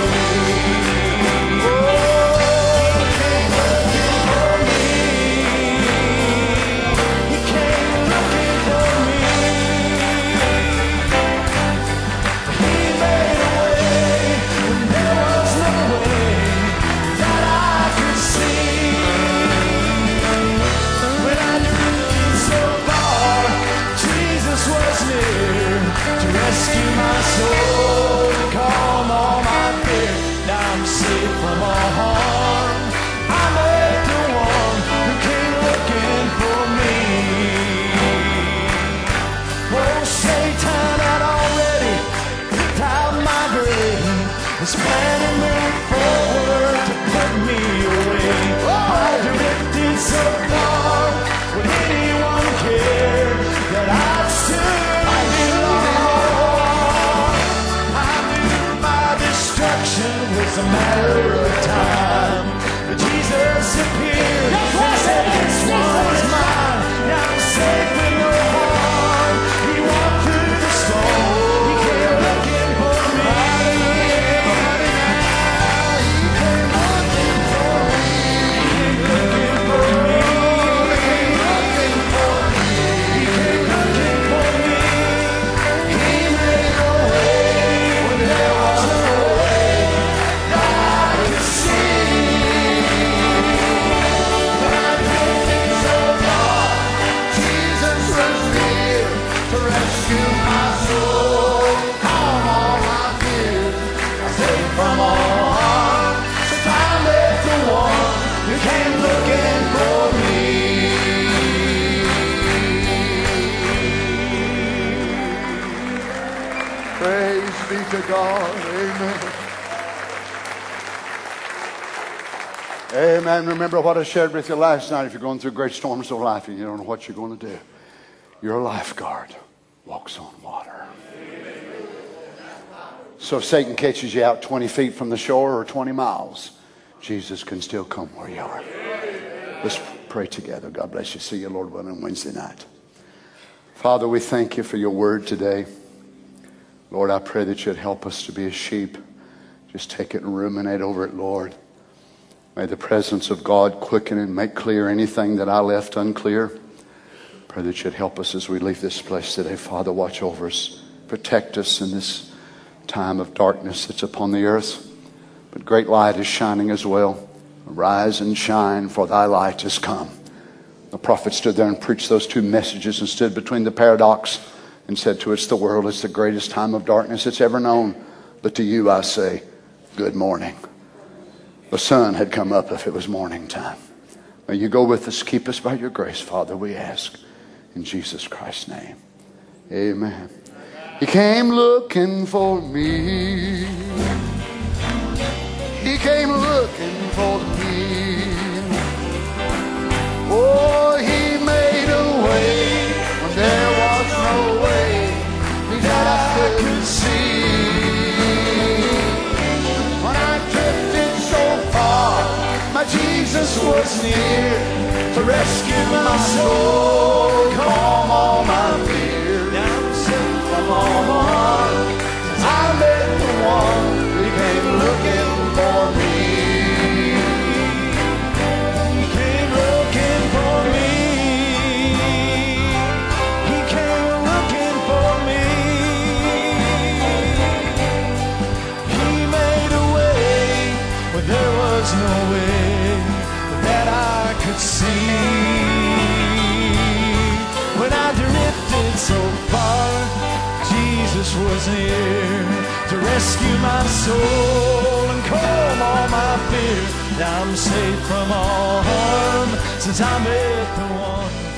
Rescue my soul, calm all my fear. Now I'm safe from all harm. I met the one who came looking for me. Oh, Satan had already picked out my grave. His plan to move forward to put me away. I drifted so far, would anyone care that I'd still be lost? Was a matter of time, but Jesus appeared and said, this one is mine. Now I'm safe with no harm. He walked through the storm, he came looking for me. He came looking for me. He came looking for me. He came looking for me. He made a way when there was no way. From all harm, so I met the one who came looking for me. Praise be to God. Amen. Amen. Remember what I shared with you last night. If you're going through great storms of life and you don't know what you're going to do, your lifeguard walks on water. So if Satan catches you out 20 feet from the shore or 20 miles, Jesus can still come where you are. Let's pray together. God bless you. See you, Lord willing, on Wednesday night. Father, we thank you for your word today. Lord, I pray that you'd help us to be as sheep. Just take it and ruminate over it, Lord. May the presence of God quicken and make clear anything that I left unclear. Pray that you'd help us as we leave this place today. Father, watch over us. Protect us in this time of darkness that's upon the earth. But great light is shining as well. Arise and shine, for thy light has come. The prophet stood there and preached those two messages and stood between the paradox and said to us, the world is the greatest time of darkness it's ever known. But to you I say, good morning. The sun had come up if it was morning time. May you go with us, keep us by your grace, Father, we ask. In Jesus Christ's name, amen. He came looking for me. He came looking for me. Oh, he made a way when there was no way that I could see. When I drifted so far, my Jesus was near to rescue my soul, calm all my fears. Now I'm safe from all harm. I met the one who came looking for me. He came looking for me. He came looking for me. He made a way where there was no way that I could see. rescue my soul and calm all my fear. I'm safe from all harm since I met the one